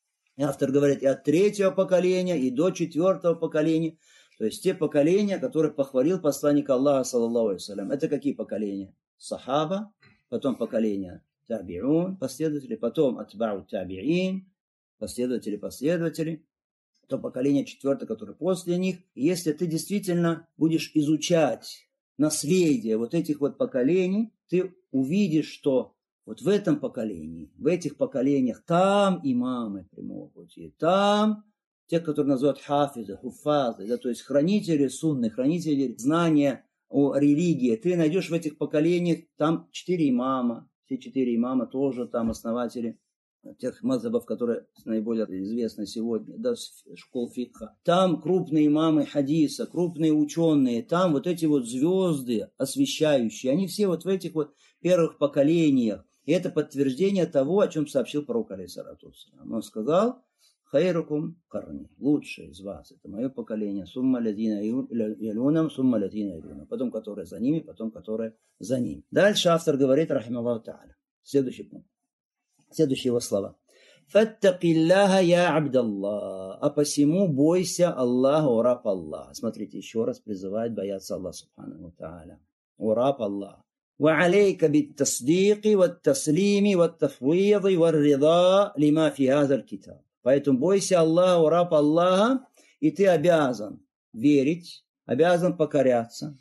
S1: И автор говорит и от третьего поколения, и до четвертого поколения. То есть те поколения, которые похвалил посланник Аллаха, саллаллаху алейхи ва саллям. Это какие поколения? Сахаба, потом поколение табиун, последователи, потом атбау табиин, последователи, последователи. То поколение четвертое, которое после них. И если ты действительно будешь изучать наследие вот этих вот поколений, ты увидишь, что вот в этом поколении, в этих поколениях, там имамы прямого пути, там те, которые называют хафизы, хуфазы, да, то есть хранители сунны, хранители знания о религии, ты найдешь в этих поколениях, там четыре имама, все четыре имама тоже там основатели тех мазхабов, которые наиболее известны сегодня, да, школ фикха. Там крупные имамы хадиса, крупные ученые, там вот эти вот звезды освещающие, они все вот в этих вот первых поколениях. И это подтверждение того, о чем сообщил пророк алейхиссалату вассалям. Он сказал, хайрукум карни, лучший из вас, это мое поколение, сумма лядина ялунам, сумма лядина ялунам, потом которые за ними, потом которые за ними. Дальше автор говорит, рахималлаху та'аля, следующий пункт. Следующие его слова. «Фаттакиллаха я абдаллах». А посему бойся Аллаха, о раб Аллах. Смотрите, еще раз призывает бояться Аллаха, субханаху ва тааля. О раб Аллах. «Ва алейка биттасдики, ваттаслими, ваттафвиди, варрида, лима фи хазаль китаб». Поэтому бойся Аллаха, о раб Аллаха, и ты обязан верить, обязан покоряться,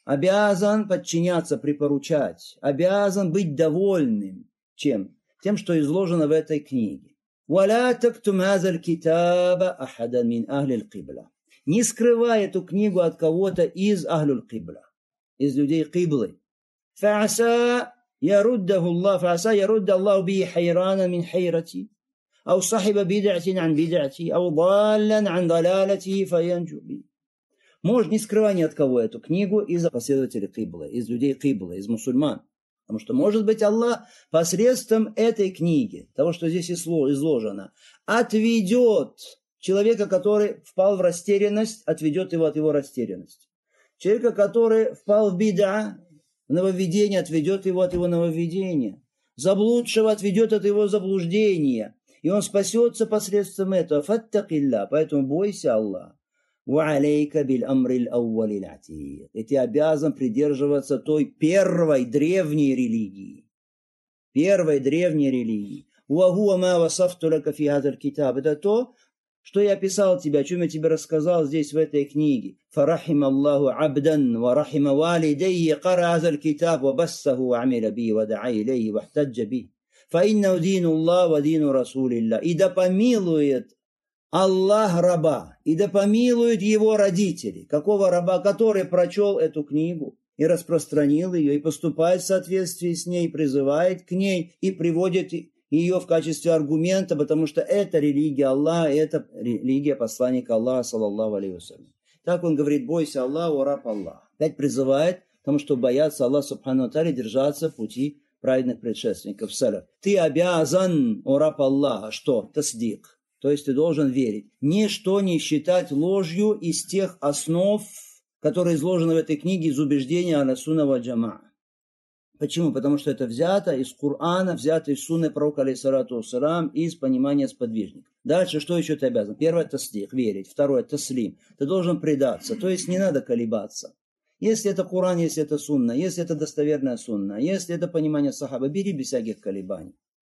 S1: обязан подчиняться, припоручать, обязан быть довольным. Чем? Тем, что изложено в этой книге. وَلَا تَكْتُمْ هَذَا الْكِتَابَ أَحَدًا مِنْ أَهْلِ الْقِبْلَةِ. Не скрывай эту книгу от кого-то из أهل القبلة, из людей قبلы. فَعَسَى يَرُدَّهُ اللَّهُ فَعَسَى يَرُدَّ اللَّهُ بِهِ حَيْرَانًا مِنْ حَيْرَتِي أو صاحب بدعة عن بدعتي أو ضالا عن ضلالته فينجو به. Может, не скрывай ни от кого эту книгу из последователей Киблы, из людей Киблы, из мусульман. Потому что, может быть, Аллах посредством этой книги, того, что здесь изложено, отведет человека, который впал в растерянность, отведет его от его растерянности. Человека, который впал в бида, в нововведение, отведет его от его нововведения. Заблудшего отведет от его заблуждения. И он спасется посредством этого. Фаттакилля. Поэтому бойся Аллаха. وَعَلَيْكَ بِالْأَمْرِ الْأَوَّلِ الْعَتِيقِ. И ты обязан придерживаться той первой древней религии. Первой древней религии. وَهُوَ مَا وَصَفْتُ لَكَ فِي هَذَا الْكِتَابِ. Это то, что я описал тебе, о чем я тебе рассказал здесь в этой книге. فَرَحِمَ اللَّهُ عَبْدًا وَرَحِمَ وَالِدَيْهِ قَرَأَ هَذَا الْكِتَابِ وَبَثَّهُ وَعَمِلَ بِهِ وَدَعَا إِلَيْهِ وَاحْتَجَّ بِهِ فَإِنَّهُ دِينُ اللَّهِ وَدِينُ رَسُولِ اللَّهِ. И да помилует Аллах раба, и да помилует его родители. Какого раба? Который прочел эту книгу и распространил ее, и поступает в соответствии с ней, призывает к ней, и приводит ее в качестве аргумента, потому что это религия Аллаха, это религия посланника Аллаха, саллаллаху алейхи вассалям. Так он говорит: бойся Аллаха, о раб Аллаха. Опять призывает к тому, чтобы бояться Аллаха субхану ва тааля, держаться пути праведных предшественников, саляф. Ты обязан, о раб Аллаха, что? Тасдик. То есть ты должен верить. Ничто не считать ложью из тех основ, которые изложены в этой книге, из убеждения Ахля сунна валь джамаа. Почему? Потому что это взято из Корана, взято из сунны пророка, алейхиссалату вассалям, из понимания сподвижников. Дальше, что еще ты обязан? Первое – тасдик, верить. Второе – таслим. Ты должен предаться, то есть не надо колебаться. Если это Коран, если это сунна, если это достоверная сунна, если это понимание сахаба, бери без всяких колебаний.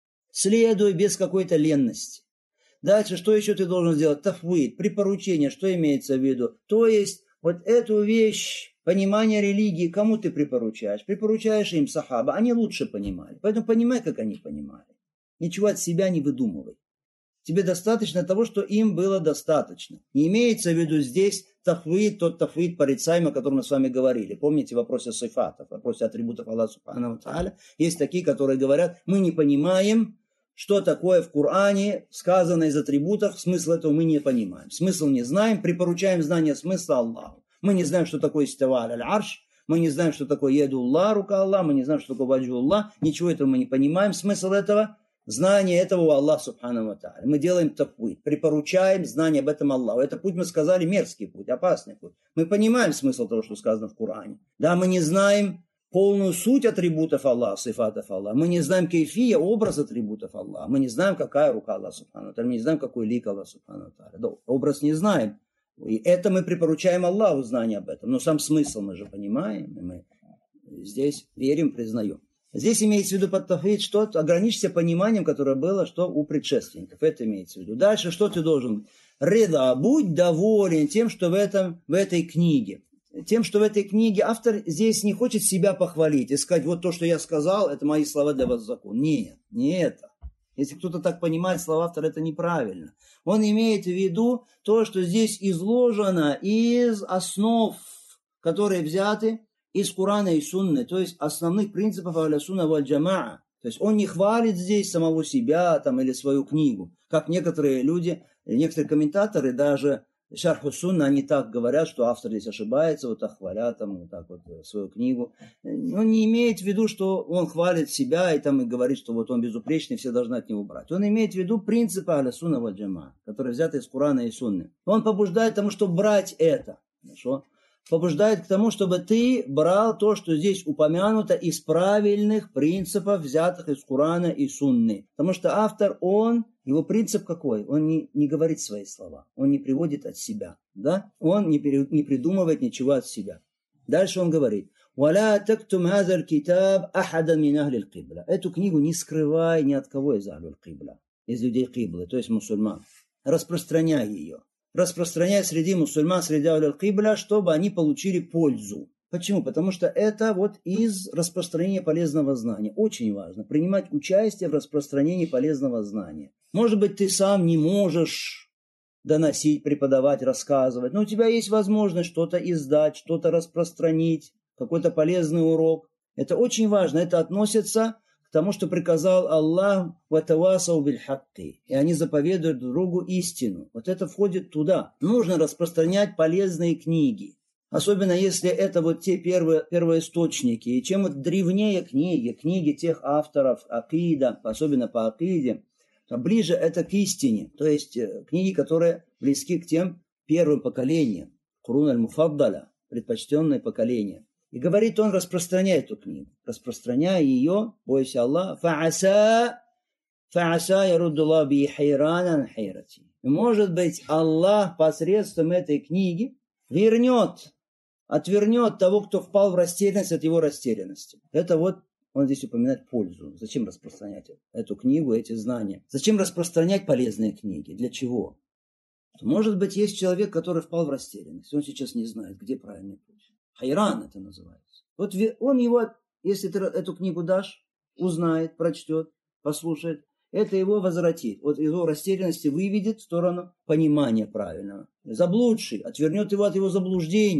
S1: Следуй без какой-то ленности. Дальше, что еще ты должен сделать? Тафвид, припоручение, что имеется в виду? То есть, вот эту вещь, понимание религии, кому ты припоручаешь? Припоручаешь им, сахаба, они лучше понимали. Поэтому понимай, как они понимали. Ничего от себя не выдумывай. Тебе достаточно того, что им было достаточно. Не имеется в виду здесь тафвид, тот тафвид порицаемый, о котором мы с вами говорили. Помните в вопросе сифатов, в вопросе атрибутов Аллаха субхану ва тааля. Есть такие, которые говорят: мы не понимаем, что такое в Коране сказано из атрибутов, смысл этого мы не понимаем. Смысл не знаем, припоручаем знание смысла Аллаху. Мы не знаем, что такое истава аль-арш, мы не знаем, что такое ядуллах, рука Аллаха, мы не знаем, что такое ваджуллах, ничего этого мы не понимаем. Смысл этого – знание этого у Аллаха субхану ва тааля. Мы делаем тафвид, припоручаем знание об этом Аллаху. Это путь, мы сказали, мерзкий путь, опасный путь. Мы понимаем смысл того, что сказано в Коране. Да, мы не знаем полную суть атрибутов Аллаха, сифатов Аллаха. Мы не знаем кейфия, образ атрибутов Аллаха. Мы не знаем, какая рука Аллаха субхану ва тааля. Мы не знаем, какой лик Аллаха субхану ва тааля. Да, образ не знаем. И это мы припоручаем Аллаху знание об этом. Но сам смысл мы же понимаем. И мы здесь верим, признаем. Здесь имеется в виду под тафвид, что ограничься пониманием, которое было, что у предшественников. Это имеется в виду. Дальше что ты должен? Рида, будь доволен тем, что в, этом, в этой книге. Тем, что в этой книге автор здесь не хочет себя похвалить и сказать: вот то, что я сказал, это мои слова для вас закон. Нет, не это. Если кто-то так понимает слова автора, это неправильно. Он имеет в виду то, что здесь изложено из основ, которые взяты из Корана и Сунны, то есть основных принципов Ахля сунна валь джамаа. То есть он не хвалит здесь самого себя там, или свою книгу, как некоторые люди, некоторые комментаторы, даже Шарху Сунна, они так говорят, что автор здесь ошибается, вот так хвалят там, вот так вот свою книгу. Он не имеет в виду, что он хвалит себя и там и говорит, что вот он безупречный, все должны от него брать. Он имеет в виду принципы Ахля сунна валь джамаа, которые взяты из Корана и Сунны. Он побуждает к тому, чтобы брать это. Хорошо? Побуждает к тому, чтобы ты брал то, что здесь упомянуто из правильных принципов, взятых из Корана и Сунны. Потому что автор, он, его принцип какой? Он не, не говорит свои слова, он не приводит от себя, да? Он не, пере, не придумывает ничего от себя. Дальше он говорит: «Валя тактум хазар китаб ахадан мин ахли аль-кибла». Эту книгу не скрывай ни от кого из ахли аль-кибла, из людей киблы, то есть мусульман. Распространяй ее. Распространяй среди мусульман, среди аль-кибла, чтобы они получили пользу. Почему? Потому что это вот из распространения полезного знания. Очень важно принимать участие в распространении полезного знания. Может быть, ты сам не можешь доносить, преподавать, рассказывать, но у тебя есть возможность что-то издать, что-то распространить, какой-то полезный урок. Это очень важно. Это относится к тому, что приказал Аллах: «Ватавасау биль-хакки». И они заповедуют друг другу истину. Вот это входит туда. Нужно распространять полезные книги. Особенно если это вот те первые, первоисточники. И чем вот древнее книги, книги тех авторов акида, особенно по акиде, то ближе это к истине. То есть книги, которые близки к тем первым поколениям. Курун аль-муфаддаля, предпочтенное поколение. И говорит он: распространяй эту книгу. Распространяй ее, бойся Аллаха. Фа'аса, фа'аса яруддуллах би хайранан хайрати. Может быть, Аллах посредством этой книги вернет, отвернет того, кто впал в растерянность, от его растерянности. Это вот он здесь упоминает пользу. Зачем распространять эту книгу, эти знания? Зачем распространять полезные книги? Для чего? Может быть, есть человек, который впал в растерянность. Он сейчас не знает, где правильный путь. Хайран это называется. Вот он его, если ты эту книгу дашь, узнает, прочтет, послушает, это его возвратит. Вот его растерянности выведет в сторону понимания правильного. Заблудший отвернет его от его заблуждения.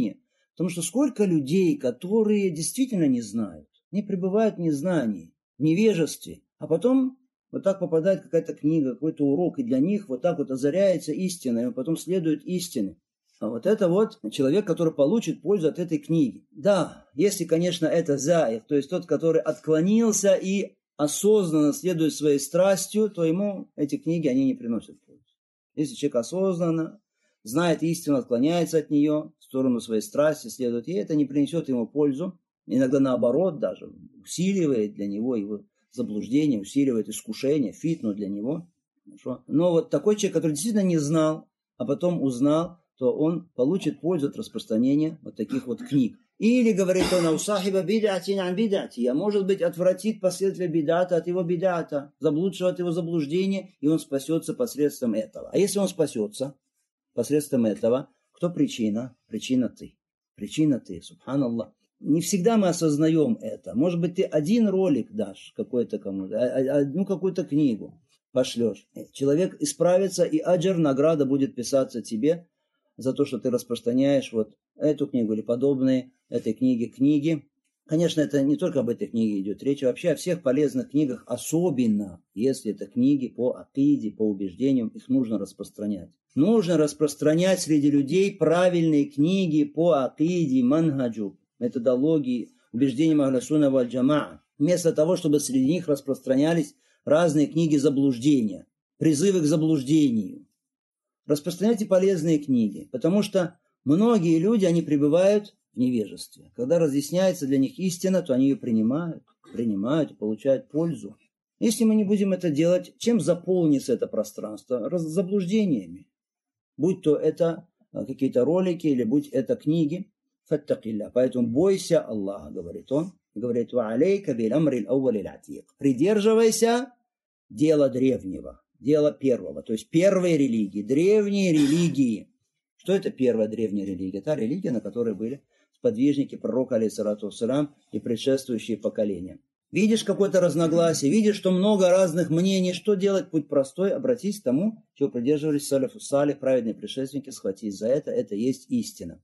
S2: Потому что сколько людей, которые действительно не знают, не пребывают в незнании, в невежестве, а потом вот так попадает какая-то книга, какой-то урок, и для них вот так вот озаряется истина, и потом следует истине. А вот это вот человек, который получит пользу от этой книги. Да, если, конечно, это заих, то есть тот, который отклонился и осознанно следует своей страстью, то ему эти книги, они не приносят пользу. Если человек осознанно знает истину, отклоняется от нее в сторону своей страсти, следует ей, это не принесет ему пользу. Иногда наоборот даже усиливает для него его заблуждение, усиливает искушение, фитну для него. Хорошо. Но вот такой человек, который действительно не знал, а потом узнал, то он получит пользу от распространения вот таких вот книг. Или, говорит он, аусахиба бидати ан бидати, а может быть отвратит последствия бидата от его бидата, заблудшего от его заблуждения, и он спасется посредством этого. А если он спасется посредством этого, кто причина? Причина ты. Причина ты, субханаллах. Не всегда мы осознаем это. Может быть, ты один ролик дашь какой-то кому-то, одну какую-то книгу пошлешь. Человек исправится, и аджр, награда будет писаться тебе за то, что ты распространяешь вот эту книгу или подобные этой книге книги. Конечно, это не только об этой книге идет речь, а вообще о всех полезных книгах, особенно если это книги по акиде, по убеждениям, их нужно распространять. Нужно распространять среди людей правильные книги по акиде, манхаджу, методологии, убеждениям ахля сунна валь джамаа, вместо того, чтобы среди них распространялись разные книги заблуждения, призывы к заблуждению. Распространяйте полезные книги, потому что многие люди, они пребывают в невежестве. Когда разъясняется для них истина, то они ее принимают, принимают и получают пользу. Если мы не будем это делать, чем заполнится это пространство? Заблуждениями. Будь то это какие-то ролики, или будь это книги. Фаттакилля. Поэтому бойся Аллаха, говорит он. Говорит, ва алейка бил амрил аувалил атиq. Придерживайся дела древнего. Дело первого, то есть первой религии, древние религии. Что это первая древняя религия? Та религия, на которой были сподвижники пророка, алейхиссалату вассалям, и предшествующие поколения. Видишь какое-то разногласие, видишь, что много разных мнений, что делать? Путь простой, обратись к тому, чего придерживались саляфу салих, праведные предшественники, схватись за это, это есть истина.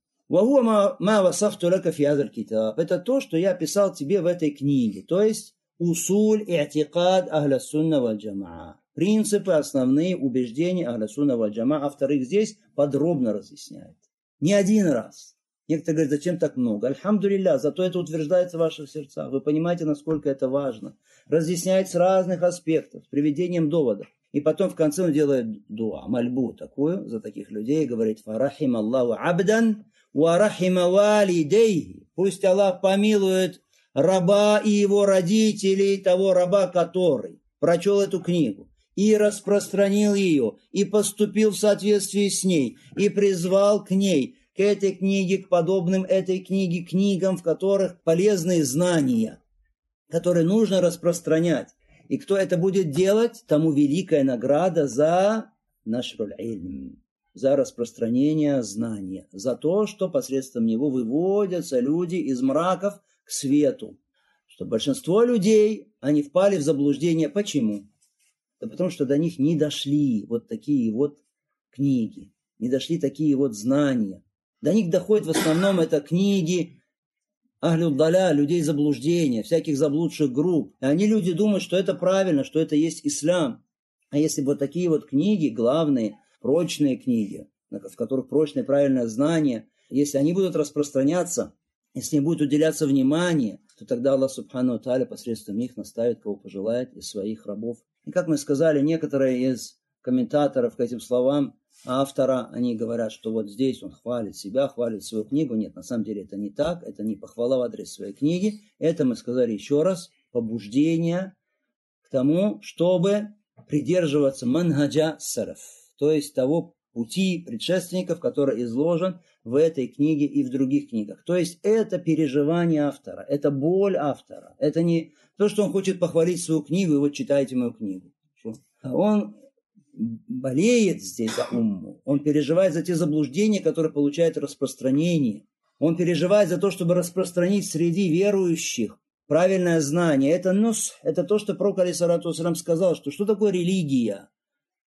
S2: Это то, что я писал тебе в этой книге, то есть усуль и'тикад ахля сунна валь джамаа. Принципы, основные убеждения ахля сунна валь джамаа. Автор их здесь подробно разъясняет. Не один раз. Некоторые говорят, зачем так много? Альхамдулилля, зато это утверждается в ваших сердцах. Вы понимаете, насколько это важно. Разъясняет с разных аспектов, с приведением доводов. И потом в конце он делает дуа, мольбу такую за таких людей. Говорит, фарахим Аллаху абдан ва рахима валидейхи. Пусть Аллах помилует раба и его родителей, того раба, который прочел эту книгу и распространил ее, и поступил в соответствии с ней, и призвал к ней, к этой книге, к подобным этой книге, книгам, в которых полезные знания, которые нужно распространять. И кто это будет делать, тому великая награда за нашруль ильм, за распространение знания, за то, что посредством него выводятся люди из мраков к свету. Что большинство людей, они впали в заблуждение. Почему? Да потому что до них не дошли вот такие вот книги, не дошли такие вот знания. До них доходят в основном это книги ахлю даля, людей заблуждения, всяких заблудших групп. И они, люди, думают, что это правильно, что это есть ислам. А если бы вот такие вот книги, главные, прочные книги, в которых прочное правильное знание, если они будут распространяться, если не будет уделяться внимание, то тогда Аллах Субхану ва Тааля посредством них наставит, кого пожелает, из своих рабов. И как мы сказали, некоторые из комментаторов к этим словам автора, они говорят, что вот здесь он хвалит себя, хвалит свою книгу. Нет, на самом деле это не так, это не похвала в адрес своей книги. Это, мы сказали еще раз, побуждение к тому, чтобы придерживаться манхаджа сараф, то есть того пути предшественников, который изложен в этой книге и в других книгах. То есть это переживание автора, это боль автора. Это не то, что он хочет похвалить свою книгу, и вот читайте мою книгу. Он болеет здесь за умму, он переживает за те заблуждения, которые получают распространение. Он переживает за то, чтобы распространить среди верующих правильное знание. Это нус, это то, что пророк алейхиссалату вассалям сказал, что что такое религия?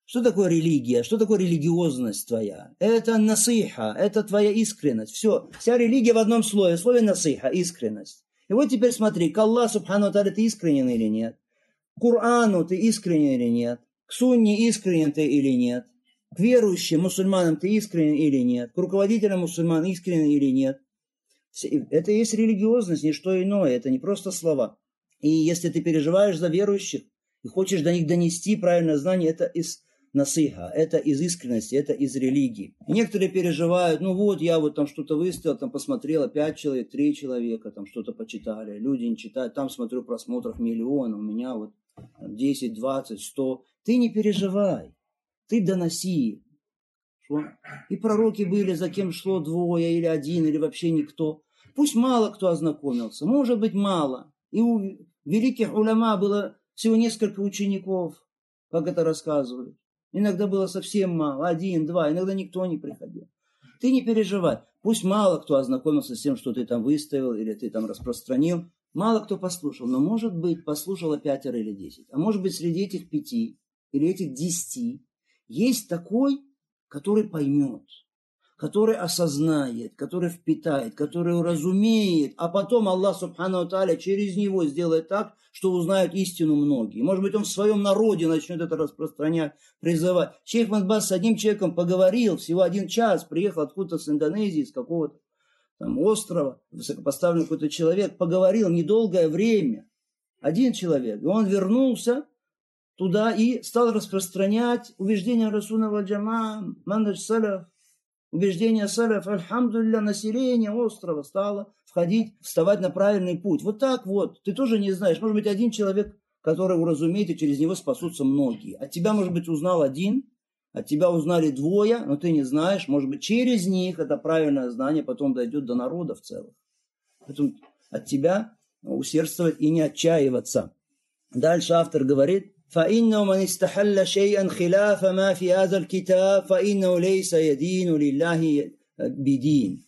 S2: Что такое религия? Что такое религиозность твоя? Это насиха, это твоя искренность. Все, вся религия в одном слове. Слове насиха, искренность. И вот теперь смотри, к Аллаху Субхану Тааля ты искренен или нет? К Корану ты искренен или нет? К сунне искренен ты или нет? К верующим мусульманам ты искренен или нет? К руководителям мусульман искренен или нет? Это и есть религиозность, не что иное. Это не просто слова. И если ты переживаешь за верующих и хочешь до них донести правильное знание, это из насиха, это из искренности, это из религии. И некоторые переживают, ну вот, я вот там что-то выставил, там посмотрела пять человек, три человека, там что-то почитали, люди не читают, там смотрю просмотров миллион, у меня вот десять, двадцать, сто. Ты не переживай, ты доноси. Что? И пророки были, за кем шло двое или один, или вообще никто. Пусть мало кто ознакомился, может быть мало. И у великих уляма было всего несколько учеников, как это рассказывают. Иногда было совсем мало, один, два, иногда никто не приходил. Ты не переживай, пусть мало кто ознакомился с тем, что ты там выставил или ты там распространил. Мало кто послушал, но может быть послушало пятеро или десять. А может быть среди этих пяти или этих десяти есть такой, который поймет, который осознает, который впитает, который уразумеет, а потом Аллах Субхану Тааля через него сделает так, что узнают истину многие. Может быть, он в своем народе начнет это распространять, призывать. Шейх Ихмад Баз с одним человеком поговорил, всего один час, приехал откуда-то с Индонезии, с какого-то там острова, высокопоставленный какой-то человек, поговорил недолгое время, один человек, и он вернулся туда и стал распространять убеждения Расула валь Джамаа, манхадж салаф, убеждения салаф. Альхамдулилля, население острова стало входить, вставать на правильный путь. Вот так вот. Ты тоже не знаешь. Может быть, один человек, который уразумеет, и через него спасутся многие. От тебя, может быть, узнал один, от тебя узнали двое, но ты не знаешь. Может быть, через них это правильное знание потом дойдет до народа в целом. Поэтому от тебя усердствовать и не отчаиваться. Дальше автор говорит: فإنه من استحل شيئا خلاف ما في هذا الكتاب فإنه ليس يدين لله بدين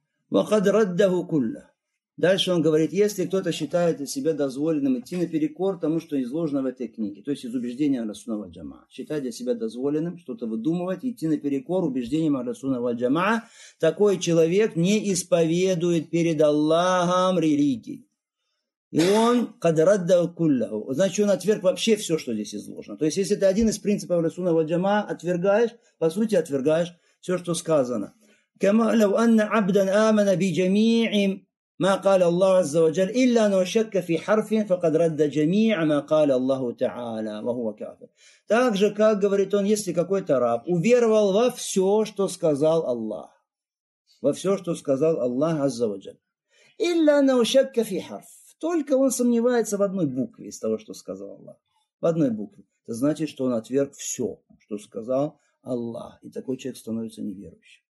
S2: وقد رده كله. Дальше он говорит, если кто-то считает себя дозволенным идти наперекор тому, что изложено в этой книге, то есть из убеждения Ахлю-Сунна валь Джамаа, считать для себя дозволенным что-то выдумывать, идти наперекор убеждениям Ахлю-Сунна валь Джамаа, такой человек не исповедует перед Аллахом религии. И он кадрадда куллаху. Значит, он отверг вообще все, что здесь изложено. То есть, если ты один из принципов Ахлю-Сунна валь Джамаа отвергаешь, по сути, отвергаешь все, что сказано. كما لو أن عبدا آمن بجميع ما قال الله عز وجل إلا أنه شك في حرف فقد رد جميع ما قال الله تعالى وهو كافر. Так же, как говорит он, если какой-то раб уверовал во все, что сказал Аллах, во все, что сказал Аллах азза ва джаль, إلا أنه شك في حرف, только он сомневается в одной букве из того, что сказал Аллах, в одной букве. Это значит, что он отверг все, что сказал Аллах, и такой человек становится неверующим.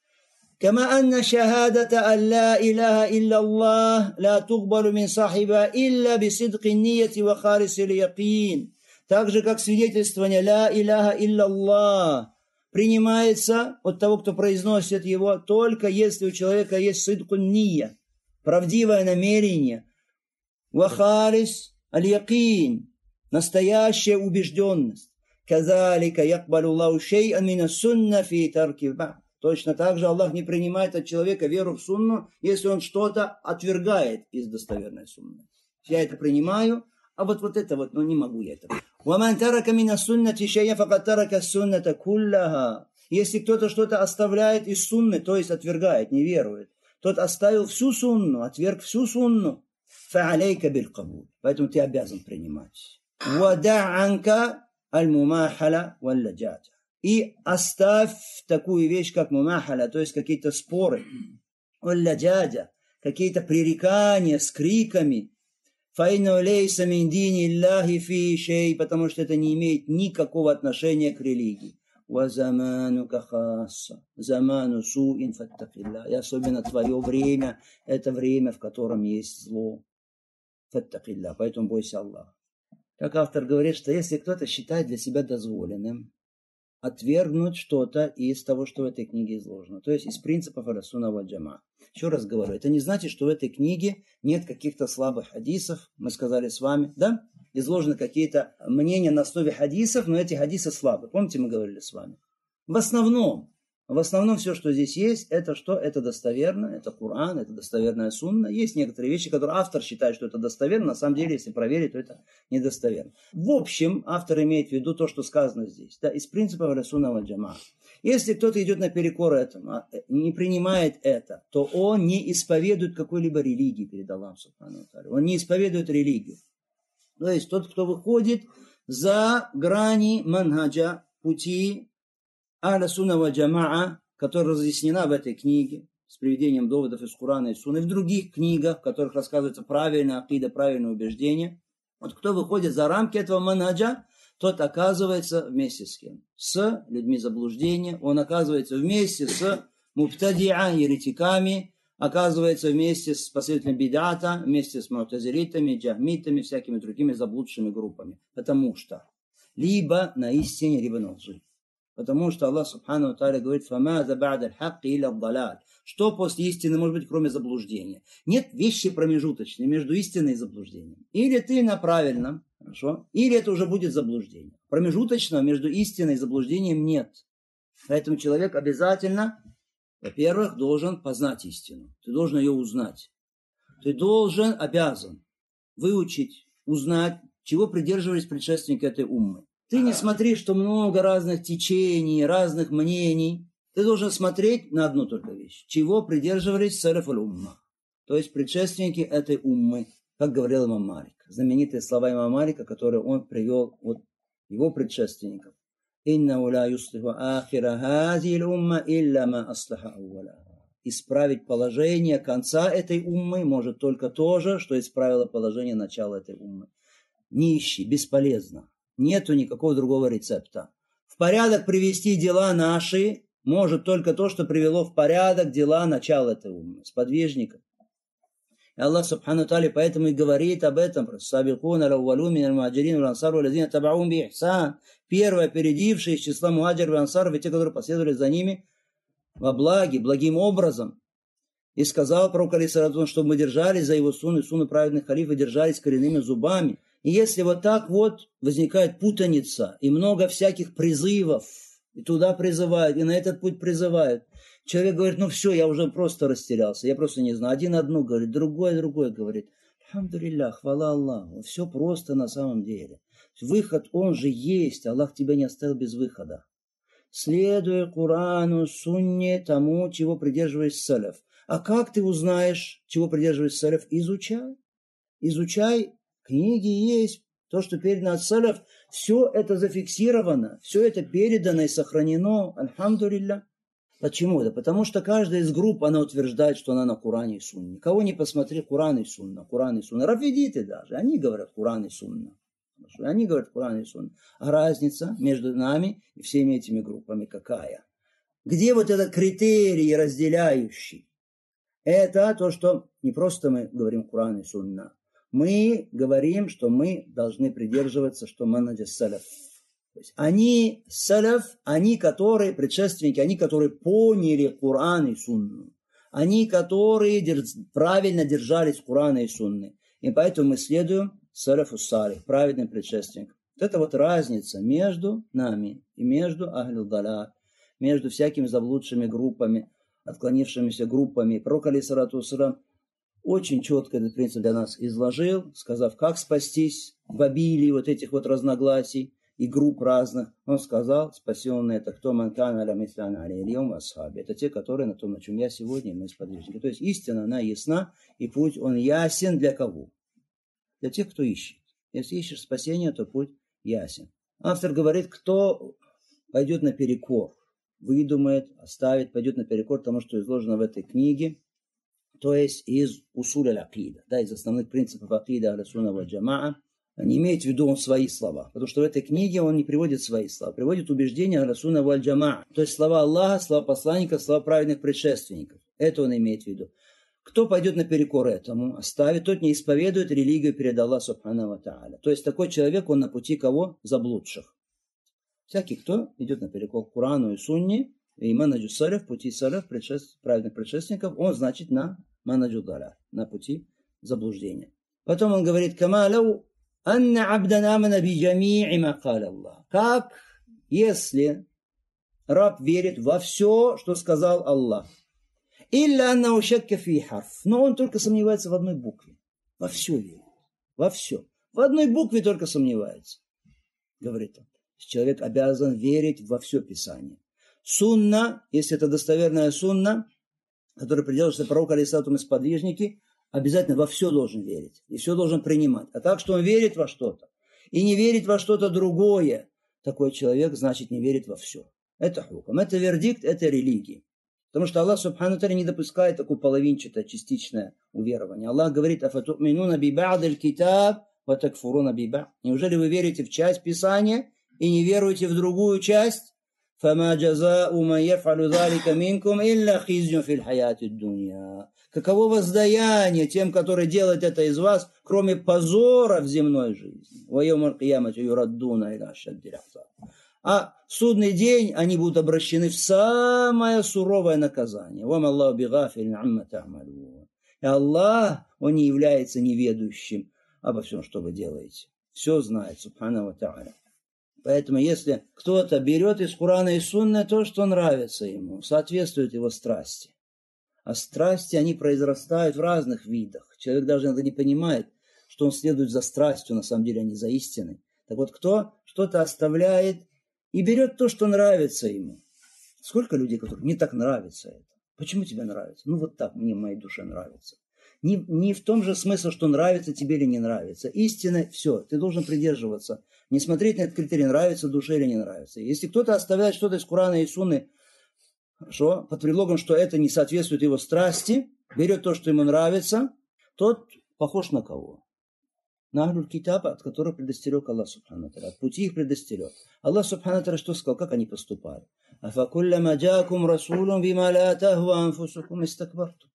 S2: كما أن شهادة أن لا إله إلا الله لا تقبل من صاحبها إلا بصدق النية وخالص اليقين. Так же, как свидетельствование «Ла иляха илля принимается от того, кто произносит его, только если у человека есть сидкун ния, правдивое намерение, вахалис аль-якин, настоящая убежденность. Казалика якбалу Аллаху шей'ан мина сунна фи тарки ба'д. Точно так же Аллах не принимает от человека веру в сунну, если он что-то отвергает из достоверной сунны. Я это принимаю, а вот, вот это вот, ну не могу я это. Если кто-то что-то оставляет из сунны, то есть отвергает, не верует, тот оставил всю сунну, отверг всю сунну. Поэтому ты обязан принимать. И оставь такую вещь, как мумахаля, то есть какие-то споры, улладжаджа, какие-то пререкания с криками, потому что это не имеет никакого отношения к религии. И особенно твое время, это время, в котором есть зло. Поэтому бойся Аллаха. Как автор говорит, что если кто-то считает для себя дозволенным отвергнуть что-то из того, что в этой книге изложено. То есть из принципов Ахлю-Сунна валь Джамаа. Еще раз говорю, это не значит, что в этой книге нет каких-то слабых хадисов. Мы сказали с вами, да? изложены какие-то мнения на основе хадисов, но эти хадисы слабы. Помните, мы говорили с вами? В основном, в основном все, что здесь есть, это что? Это достоверно, это Коран, это достоверная сунна. Есть некоторые вещи, которые автор считает, что это достоверно, на самом деле, если проверить, то это недостоверно. В общем, автор имеет в виду то, что сказано здесь, да, из принципа Ахлю-сунна валь джамаа. Если кто-то идет наперекор этому, не принимает это, то он не исповедует какой-либо религии перед Аллахом субхану ва тааля. Он не исповедует религию. То есть тот, кто выходит за грани манхаджа, пути Ахлю-сунна валь джамаа, которая разъяснена в этой книге, с приведением доводов из Корана и Сунны, в других книгах, в которых рассказывается правильная акида, правильное убеждение. Вот кто выходит за рамки этого манхаджа, тот оказывается вместе с кем? С людьми заблуждения. Он оказывается вместе с мубтадиа, еретиками, оказывается вместе с последователями бидата, вместе с му'тазилитами, джахмитами, всякими другими заблудшими группами. Потому что либо на истине, либо на лжи. Потому что Аллах субхану ва тааля говорит: «Фамаза ба'да аль-хакки илля ад-далаль». Что после истины может быть, кроме заблуждения? Нет вещи промежуточной между истиной и заблуждением. Или ты на правильном, хорошо, или это уже будет заблуждение. Промежуточного между истиной и заблуждением нет. Поэтому человек обязательно, во-первых, должен познать истину. Ты должен ее узнать. Ты должен, обязан выучить, узнать, чего придерживались предшественники этой уммы. Ты не смотри, что много разных течений, разных мнений. Ты должен смотреть на одну только вещь. Чего придерживались салаф аль-умма. То есть предшественники этой уммы, как говорил имам Малик. Знаменитые слова имама Малика, которые он привел от его предшественников. «Иннаху ла юслиху ахира хазихи аль-умма илля ма аслаха аувалаха». Исправить положение конца этой уммы может только то же, что исправило положение начала этой уммы. Нищий, бесполезно. Нету никакого другого рецепта. В порядок привести дела наши может только то, что привело в порядок дела начала этой уммы, сподвижников. И Аллах субхану ва тааля поэтому и говорит об этом. «Сабикуна лаввалун миналь мухаджирин валь ансар валлазина табаун би ихсан». Первые опередившие из числа мухаджиров и ансаров, и те, которые последовали за ними во благе, благим образом. И сказал пророк, алейхиссалату, чтобы мы держались за его сунну, сунну праведных халифов, и держались коренными зубами. И если вот так вот возникает путаница, и много всяких призывов, и туда призывают, и на этот путь призывают, человек говорит: ну все, я уже просто растерялся, я просто не знаю. Один одно говорит, другой другой говорит. Алхамдулилля, хвала Аллаху, все просто на самом деле. Выход, он же есть, Аллах тебя не оставил без выхода. Следуя Корану, Сунне, тому, чего придерживается салаф. А как ты узнаешь, чего придерживается салаф? Изучай. Изучай. Книги есть, то, что передано от салаф, все это зафиксировано, все это передано и сохранено, альхамдулилля. Почему это? Потому что каждая из групп, она утверждает, что она на Коране и Сунне. Кого не посмотри, Коран и Сунна, Коран и Сунна. Рафидиты даже, они говорят Коран и Сунна. Они говорят Коран и Сунна. А разница между нами и всеми этими группами какая? Где вот этот критерий разделяющий? Это то, что не просто мы говорим Коран и Сунна. Мы говорим, что мы должны придерживаться, что манхадж салаф. То есть они салаф, они, которые предшественники, они, которые поняли Коран и Сунну. Они, которые держ, правильно держались Корана и Сунны. И поэтому мы следуем салафу салих, праведным предшественникам. Вот это вот разница между нами и между ахлю далаль, между всякими заблудшими группами, отклонившимися группами. Пророк, алейхиссалату вассалям, очень четко этот принцип для нас изложил, сказав, как спастись в обилии вот этих вот разногласий и групп разных. Он сказал: спасенные это кто? Манкана аля мисляна аля ильем асхаби. Это те, которые на том, на чем я сегодня, и мои сподвижники. То есть истина, она ясна, и путь, он ясен для кого? Для тех, кто ищет. Если ищешь спасение, то путь ясен. Автор говорит, кто пойдет наперекор, выдумает, оставит, пойдет наперекор тому, что изложено в этой книге, то есть из усуль аль-акида, да, из основных принципов акида Ахлю-сунна валь джамаа, не имеет в виду он свои слова, потому что в этой книге он не приводит свои слова, приводит убеждения Ахлю-сунна валь джамаа, то есть слова Аллаха, слова посланников, слова праведных предшественников. Это он имеет в виду. Кто пойдет наперекор этому, оставит, тот не исповедует религию перед Аллахом субхану ва тааля. То есть такой человек, он на пути кого? Заблудших. Всякий, кто идет наперекор Корану и Сунне, и манхаджу салаф, пути салаф, предшеств, праведных предшественников, он значит на манхаджу далаль, на пути заблуждения. Потом он говорит: «Кама лау «Анна абдан амана би джами'и ма каля Аллах». Как если раб верит во все, что сказал Аллах. «Илля анна шакка фи харф». Но он только сомневается в одной букве. Во все верит. Во все. В одной букве только сомневается. Говорит он. Человек обязан верить во все Писание. Сунна, если это достоверная сунна, которая придерживается пророка, алейхиссалату и сподвижники, обязательно во все должен верить. И все должен принимать. А так, что он верит во что-то и не верит во что-то другое, такой человек, значит, не верит во все. Это хукм, это вердикт, это религия. Потому что Аллах, субхану тааля, не допускает такое половинчатое, частичное уверование. Аллах говорит: «Афату'минуна би ба'диль китаб ва такфуруна би ба'д». Неужели вы верите в часть Писания и не веруете в другую часть? «Фама джаза'у ман яф'алю залика минкум илля хизюн фил хаяти дунья». Каково воздаяние тем, которые делают это из вас, кроме позора в земной жизни? «Ва йомаль киямати юраддуна иля ашаддиль ахзаб». А в судный день они будут обращены в самое суровое наказание. «Вама Аллаху бигафилин амма та'малун». И Аллах, Он не является неведущим обо всем, что вы делаете. Все знает, субхану ва та'аля. Поэтому, если кто-то берет из Курана и Сунны то, что нравится ему, соответствует его страсти. А страсти, они произрастают в разных видах. Человек даже иногда не понимает, что он следует за страстью, на самом деле, а не за истиной. Так вот, кто что-то оставляет и берет то, что нравится ему. Сколько людей, которым не так нравится это? Почему тебе нравится? Ну, вот так мне, моей душе нравится. Не, не в том же смысле, что нравится тебе или не нравится. Истина, все, ты должен придерживаться. Не смотреть на этот критерий, нравится душе или не нравится. Если кто-то оставляет что-то из Курана и Сунны, хорошо, под предлогом, что это не соответствует его страсти, берет то, что ему нравится, тот похож на кого? На Ахлюль Китаба, от которого предостерег Аллах субхану тааля. От пути их предостерег. Аллах субхану тааля что сказал? Как они поступали? «Афакуллама джакум расулун бима ла тахва анфусукум истакбартум.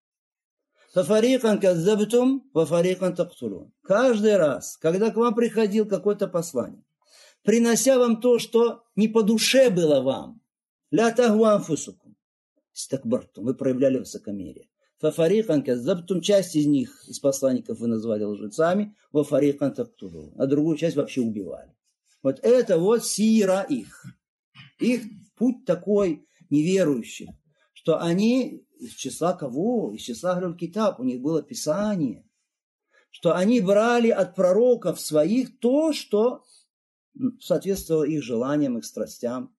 S2: Фафарикан каззабтум, фафарикан тактулун». Каждый раз, когда к вам приходил какой-то посланник, принося вам то, что не по душе было вам, ла тахва анфусукум истакбартум, вы проявляли высокомерие. Фафарикан каззабтум, часть из них, из посланников, вы назвали лжецами, вафарикан тактулун, а другую часть вообще убивали. Вот это вот сира их. Их путь такой неверующий, что они из числа кого? Из числа Ахлюль Китаб, у них было Писание, что они брали от пророков своих то, что соответствовало их желаниям, их страстям,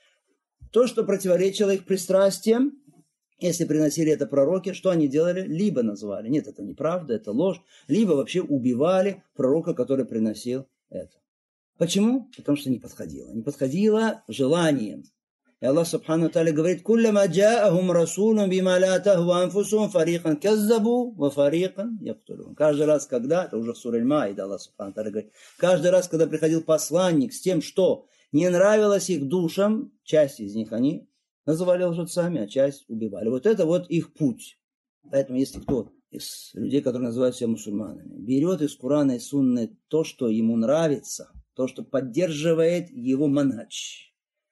S2: то, что противоречило их пристрастиям. Если приносили это пророки, что они делали? Либо называли, нет, это неправда, это ложь, либо вообще убивали пророка, который приносил это. Почему? Потому что не подходило. Не подходило желанием. И Аллах субхану тааля говорит: «Куллама джаахум расулун бима ла тахва анфусухум фарикан каззабу ва фарикан яктулун». Каждый раз, когда, это уже в суре Аль-Маида, Аллах субхану тааля говорит, каждый раз, когда приходил посланник с тем, что не нравилось их душам, часть из них они называли лжецами, а часть убивали. Вот это вот их путь. Поэтому, если кто из людей, которые называют себя мусульманами, берет из Курана и Сунны то, что ему нравится, то, что поддерживает его манхадж,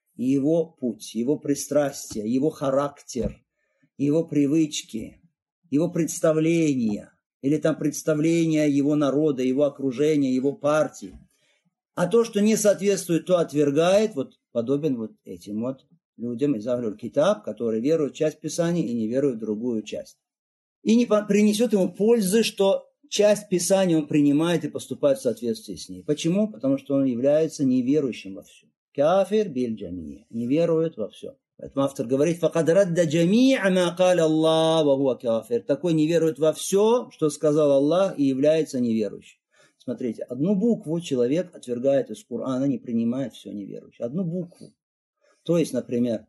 S2: его путь, его пристрастие, его характер, его привычки, его представления, или там представления его народа, его окружения, его партии, а то, что не соответствует, то отвергает, вот подобен вот этим вот людям из Ахлюль Китаб, которые веруют в часть Писания и не веруют в другую часть. И не принесет ему пользы, что часть Писания он принимает и поступает в соответствии с ней. Почему? Потому что он является неверующим во все. Кафир биль джамия. Не верует во все. Поэтому автор говорит: «Факад радда джами'а ма каля Аллах ва хуа кафир». Такой не верует во все, что сказал Аллах, и является неверующим. Смотрите, одну букву человек отвергает из Корана, не принимает, все неверующий. Одну букву. То есть, например,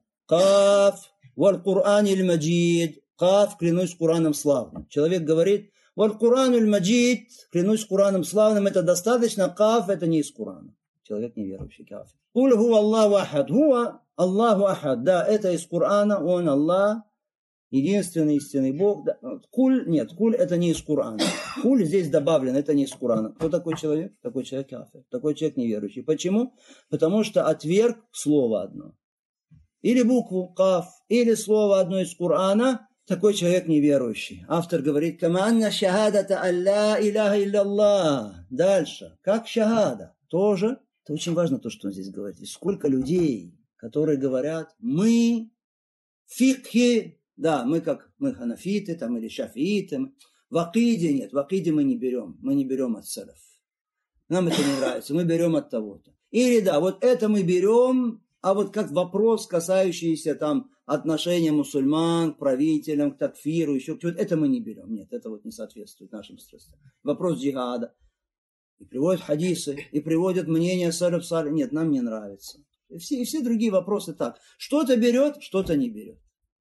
S2: «Каф валь Кураниль маджид». «Каф, клянусь Кураном славным». Человек говорит: «Валь Кураниль маджид», клянусь Кураном славным, это достаточно, «Каф» это не из Курана. Человек неверующий, кафир. «Куль хуа Аллаху ахад». «Хуа Аллаху ахад». Да, это из Курана, он Аллах, единственный истинный Бог. Да. «Куль» нет, «Куль» это не из Курана. «Куль» здесь добавлен, это не из Курана. Кто такой человек? Такой человек кафир. Такой человек неверующий. Почему? Потому что отверг слово одно. Или букву «Каф», или слово одно из Корана, такой человек неверующий. Автор говорит, «Каманна шахадата алла иляха илляллах». Дальше. Как шахада. Тоже. Это очень важно, то, что он здесь говорит. Сколько людей, которые говорят, мы фикхи, да, мы как, мы ханафиты там, или шафииты. В акиде нет, в акиде мы не берем. Мы не берем от салаф. Нам это не нравится, мы берем от того-то. Или да, вот это мы берем, а вот как вопрос, касающийся там отношения мусульман к правителям, к такфиру, еще к чему-то, это мы не берем. Нет, это вот не соответствует нашим страстям. Вопрос джихада. И приводят хадисы, и приводят мнение салаф салих. Нет, нам не нравится. И все, и все другие вопросы так. Что-то берет, что-то не берет.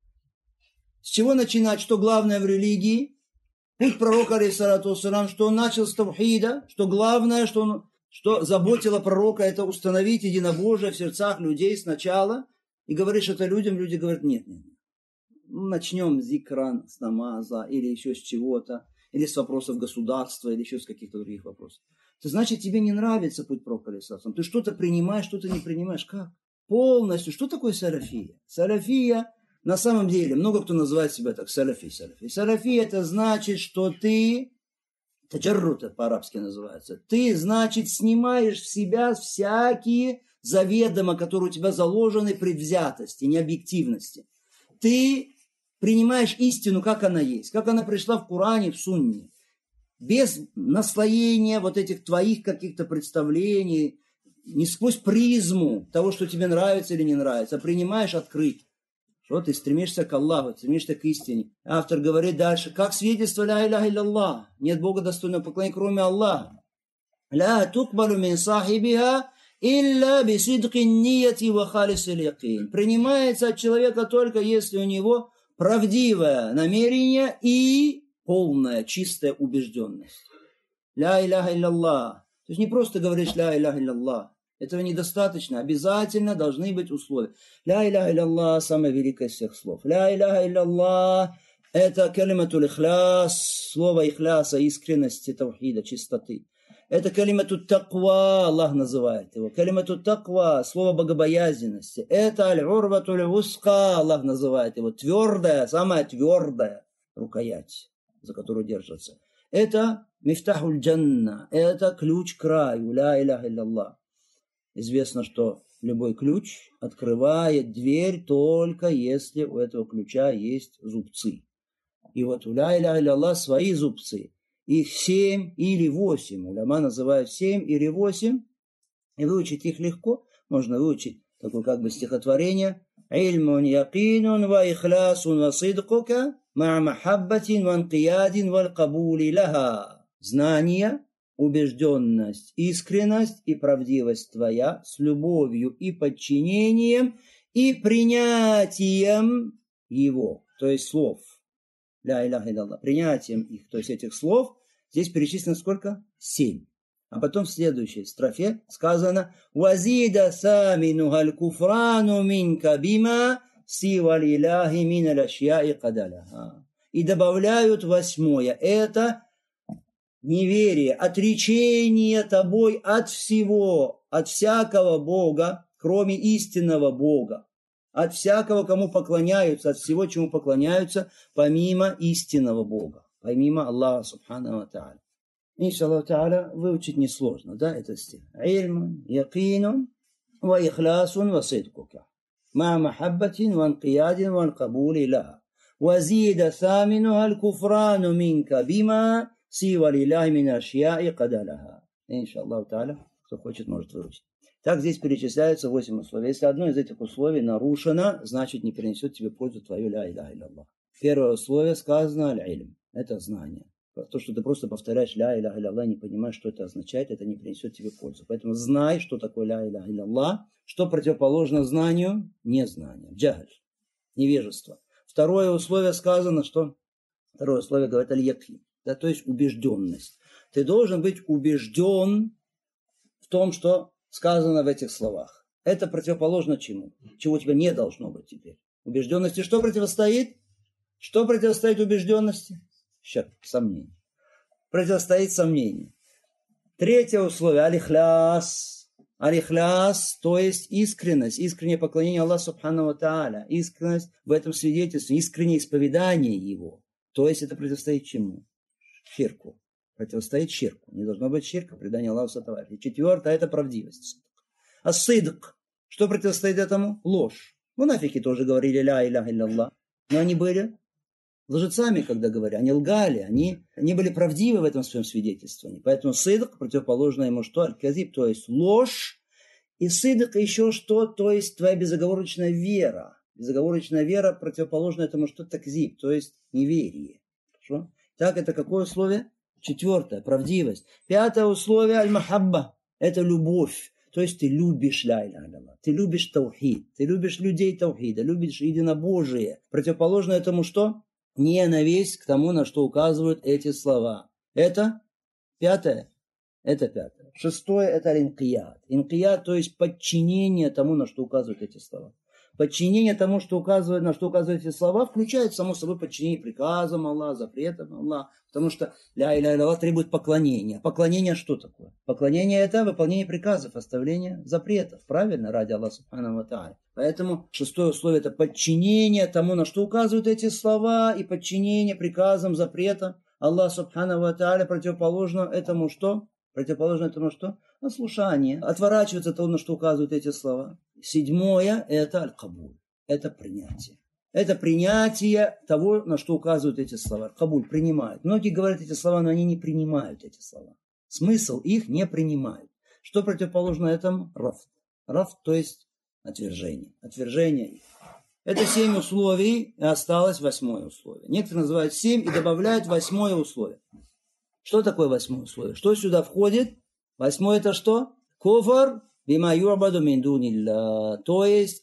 S2: С чего начинать? Что главное в религии? Путь пророка, алейхиссалату вассалам, что он начал с тавхида, что главное, что, он, что заботило пророка, это установить единобожие в сердцах людей сначала. И говоришь это людям, люди говорят, нет, нет. Ну, начнем с зикран, с намаза, или еще с чего-то, или с вопросов государства, или еще с каких-то других вопросов. Это значит, тебе не нравится путь пророка, алейхиссалату. Ты что-то принимаешь, что-то не принимаешь. Как? Полностью. Что такое салафия? Салафия... На самом деле, много кто называет себя так, салафи, салафи. Салафи это значит, что ты, таджаррут по-арабски называется, ты, значит, снимаешь в себя всякие заведомо, которые у тебя заложены предвзятости, необъективности. Ты принимаешь истину, как она есть, как она пришла в Коране, в Сунне, без наслоения вот этих твоих каких-то представлений, не сквозь призму того, что тебе нравится или не нравится, а принимаешь открыто. Что ты стремишься к Аллаху, стремишься к истине. Автор говорит дальше, как свидетельство ля иляха илляллах. Нет Бога достойного поклонения, кроме Аллаха. Ля тукбалу мин сахибиха илля бисидки нияти ва халисил якин. Принимается от человека только если у него правдивое намерение и полная, чистая убежденность. Ля иляха илляллах. То есть не просто говоришь ля иляха илляллах. Этого недостаточно. Обязательно должны быть условия. Ля иляха илляллах – самое великое из всех слов. Ля иляха илляллах – это калиматуль ихляс, слово ихляса, искренности, тавхида, чистоты. Это калиматуль таква, Аллах называет его. Калиматуль таква, слово богобоязненности. Это аль-урватуль уска, Аллах называет его. Твердая, самая твердая рукоять, за которую держится. Это мифтахуль джанна, это ключ к раю. Ля иляха илляллах. Известно, что любой ключ открывает дверь только если у этого ключа есть зубцы. И вот у ля иляха илляллах свои зубцы. Их семь или восемь. Уляма называют семь или восемь. И выучить их легко. Можно выучить такое как бы стихотворение. Ильмун якинун ва ихлясун ва сидкука ма махаббатин ва анкиядин валь кабули лаха. Знание, убежденность, искренность и правдивость твоя с любовью и подчинением и принятием его, то есть слов. Ля иляха илляллах. Принятием их, то есть этих слов, здесь перечислено сколько? Семь. А потом в следующей строфе сказано «Вазида самину галь куфрану минка бима сива лиляхи мина ляшьяи кадаляха». И добавляют восьмое. Это неверие, отречение тобой от всего, от всякого Бога, кроме истинного Бога, от всякого, кому поклоняются, от всего, чему поклоняются, помимо истинного Бога, помимо Аллаха Субхану ва Тааля. Иншаллах Тааля выучить несложно, да, это стих. Ильмун, якинун, ва ихлясун, ва сидкука, ма махаббатин, ва анкиядин, ва анкабули лаха. Вазида самину аль куфрану минка бима сива лиляхи мин ашьяи кадаляха. Иншаллах Тааля, кто хочет, может выучить. Так здесь перечисляются восемь условий. Если одно из этих условий нарушено, значит не принесет тебе пользу твою ля иляха илляллах. Первое условие сказано аль-илм. Это знание. То, что ты просто повторяешь ля иляха илляллах, не понимаешь, что это означает, это не принесет тебе пользу. Поэтому знай, что такое ля иляха илляллах. Что противоположно знанию? Незнание. Джахль. Невежество. Второе условие сказано, что... Второе условие говорит аль-якин. Да, то есть убежденность. Ты должен быть убежден в том, что сказано в этих словах. Это противоположно чему? Чего у тебя не должно быть теперь. Убежденности что противостоит? Что противостоит убежденности? Сейчас, сомнение. Противостоит сомнению. Третье условие. Аль-ихляс. Аль-Ихляс, то есть искренность, искреннее поклонение Аллаху Субхану ва Тааля, искренность в этом свидетельстве, искреннее исповедание его. То есть это противостоит чему? Ширку. Противостоит ширку. Не должно быть ширка, предание Аллаху Субхану. И четвертое – это правдивость. А сидк. Что противостоит этому? Ложь. Мунафики тоже говорили ля иляха илляллах. Но они были лжецами, когда говорили. Они лгали. Они не были правдивы в этом своем свидетельствовании. Поэтому сидк противоположно ему что? Аль-казиб, то есть ложь. И сидк еще что? То есть твоя безоговорочная вера. Безоговорочная вера противоположна этому что? Такзиб, то есть неверие. Хорошо? Так, это какое условие? Четвертое, правдивость. Пятое условие, аль-махабба. Это любовь. То есть ты любишь ля иляха илляллах, ты любишь таухид, ты любишь людей таухида, любишь единобожие. Противоположно этому что? Ненависть к тому, на что указывают эти слова. Это пятое. Это пятое. Шестое – это инкият. Инкият, то есть подчинение тому, на что указывают эти слова. Подчинение тому, что указывает, на что указывают эти слова, включает, само собой, подчинение приказам Аллаха, запретам Аллаха. Потому что ля иляха илляллах требует поклонения. Поклонение что такое? Поклонение – это выполнение приказов, оставление запретов. Правильно? Ради Аллаха Субхану ва Тааля. Поэтому шестое условие – это подчинение тому, на что указывают эти слова, и подчинение приказам, запретам Аллаха Субхану ва Тааля. Противоположно этому что? Противоположно этому что? Ослушание. Отворачиваться от того, на что указывают эти слова. Седьмое – это аль-кабуль. Это принятие. Это принятие того, на что указывают эти слова. Кабуль принимают. Многие говорят эти слова, но они не принимают эти слова. Смысл их не принимают. Что противоположно этому? Рафт. Рафт, то есть отвержение. Отвержение их. Это семь условий, и осталось восьмое условие. Некоторые называют семь и добавляют восьмое условие. Что такое восьмое условие? Что сюда входит? Восьмое это что? Куфр бима ю'баду мин дунилля. То есть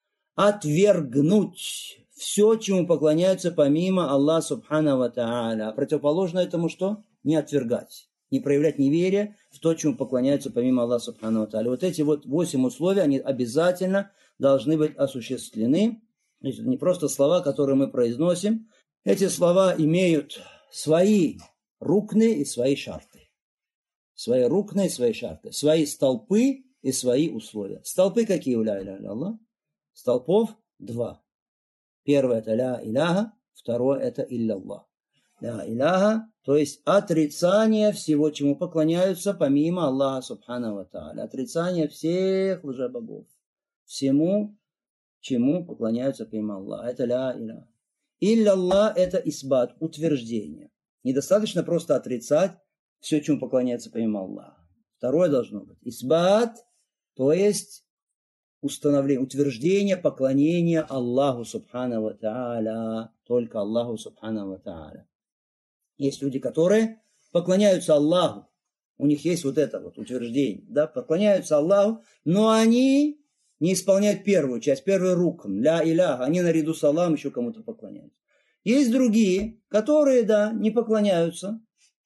S2: отвергнуть все, чему поклоняются помимо Аллаха Субхану ва Тааля. Противоположно этому что? Не отвергать. Не проявлять неверие в то, чему поклоняются помимо Аллаха Субхану ва Тааля. Вот эти вот восемь условий, они обязательно должны быть осуществлены. Это не просто слова, которые мы произносим. Эти слова имеют свои рукны и свои шарты. Свои рукны и свои шарты. Свои столпы и свои условия. Столпы какие у ля иляха илляллах? Столпов два. Первое это ля иляха, второе это илляллах. Ля иляха, то есть отрицание всего, чему поклоняются помимо Аллаха Субхану ва Тааля. Отрицание всех лжебогов. Всему, чему поклоняются помимо Аллаха. Это ля иляха. Илляллах это исбат, утверждение. Недостаточно просто отрицать все, чему поклоняется помимо Аллаха. Второе должно быть исбат, то есть установление, утверждение поклонения Аллаху Субхану ва Тааля. Только Аллаху Субхану ва Тааля. Есть люди, которые поклоняются Аллаху. У них есть вот это вот утверждение. Да? Поклоняются Аллаху, но они не исполняют первую часть, первый рукн, ля иляха. Они наряду с Аллахом еще кому-то поклоняются. Есть другие, которые, да, не поклоняются.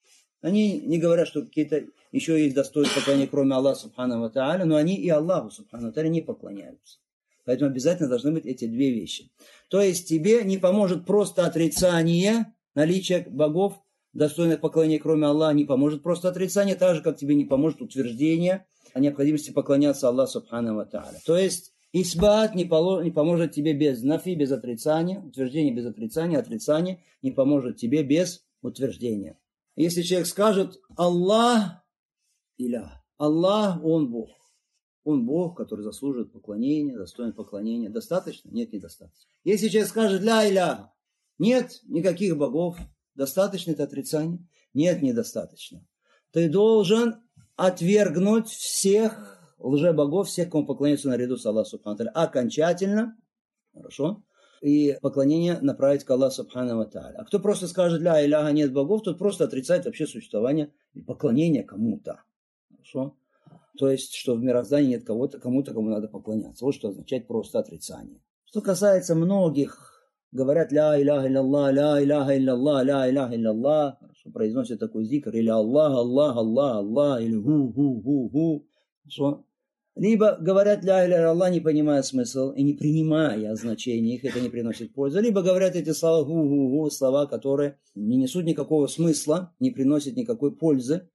S2: Они не говорят, что какие-то еще есть достойные поклонения, кроме Аллаха Субхану ва Тааля, но они и Аллаху Субхану ва Тааля не поклоняются. Поэтому обязательно должны быть эти две вещи. То есть тебе не поможет просто отрицание наличия богов, достойных поклонения, кроме Аллаха, не поможет просто отрицание, так же, как тебе не поможет утверждение о необходимости поклоняться Аллаху Субхану ва Тааля. То есть исбат не, поло, не поможет тебе без нафи, без отрицания, утверждение без отрицания, отрицание не поможет тебе без утверждения. Если человек скажет Аллах, иля, Аллах, Он Бог. Он Бог, который заслуживает поклонения, достоин поклонения. Достаточно? Нет, недостаточно. Если человек скажет ля иляха, нет никаких богов, достаточно это отрицание? Нет, недостаточно. Ты должен отвергнуть всех лжебогов, всех, кому поклоняются наряду с Аллахом Субхану ва Тааля. Окончательно, хорошо, и поклонение направить к Аллаху Субхану ва Тааля. А кто просто скажет ля иляха, нет богов, тот просто отрицает вообще существование и поклонение кому-то. Хорошо? То есть, что в мироздании нет кого-то, кому-то, кому надо поклоняться. Вот что означает просто отрицание. Что касается многих, говорят ля иляха илляллах, ля иляха илляллах, ля иляха илляллах, что произносят такой зикр, или Аллах, Аллах, Аллах, Аллах, или ху, ху, ху, ху. Что? Либо говорят ля иляха илляллах, не понимая смысл и не принимая значения их, это не приносит пользы. Либо говорят эти слова ху, ху, ху, слова, которые не несут никакого смысла, не приносят никакой пользы.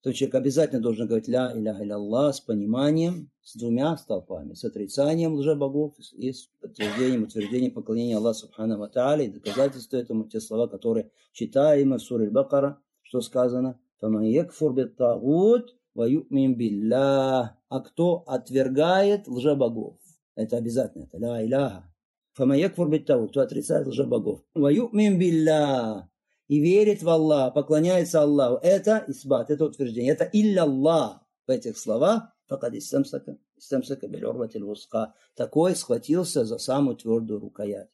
S2: то человек обязательно должен говорить ля иляха илля с пониманием, с двумя столпами, с отрицанием лжебогов и с подтверждением, утверждением поклонения Аллаху субхану ва тааля. И доказательство этому те слова, которые читаем в суре Аль-Бакара, что сказано: «Фаман якфур бит-тагут ва ю'мин биллах». А кто отвергает лжебогов? Это обязательно, это ля иляха. «Фаман якфур бит-тагут», кто отрицает лжебогов. «Ва ю'мин биллах». И верит в Аллаха, поклоняется Аллаху. Это исбат, это утверждение. Это илля Аллах. В этих словах факад истамсака, истамсака биль-урватиль вусқа. Такой схватился за самую твердую рукоять.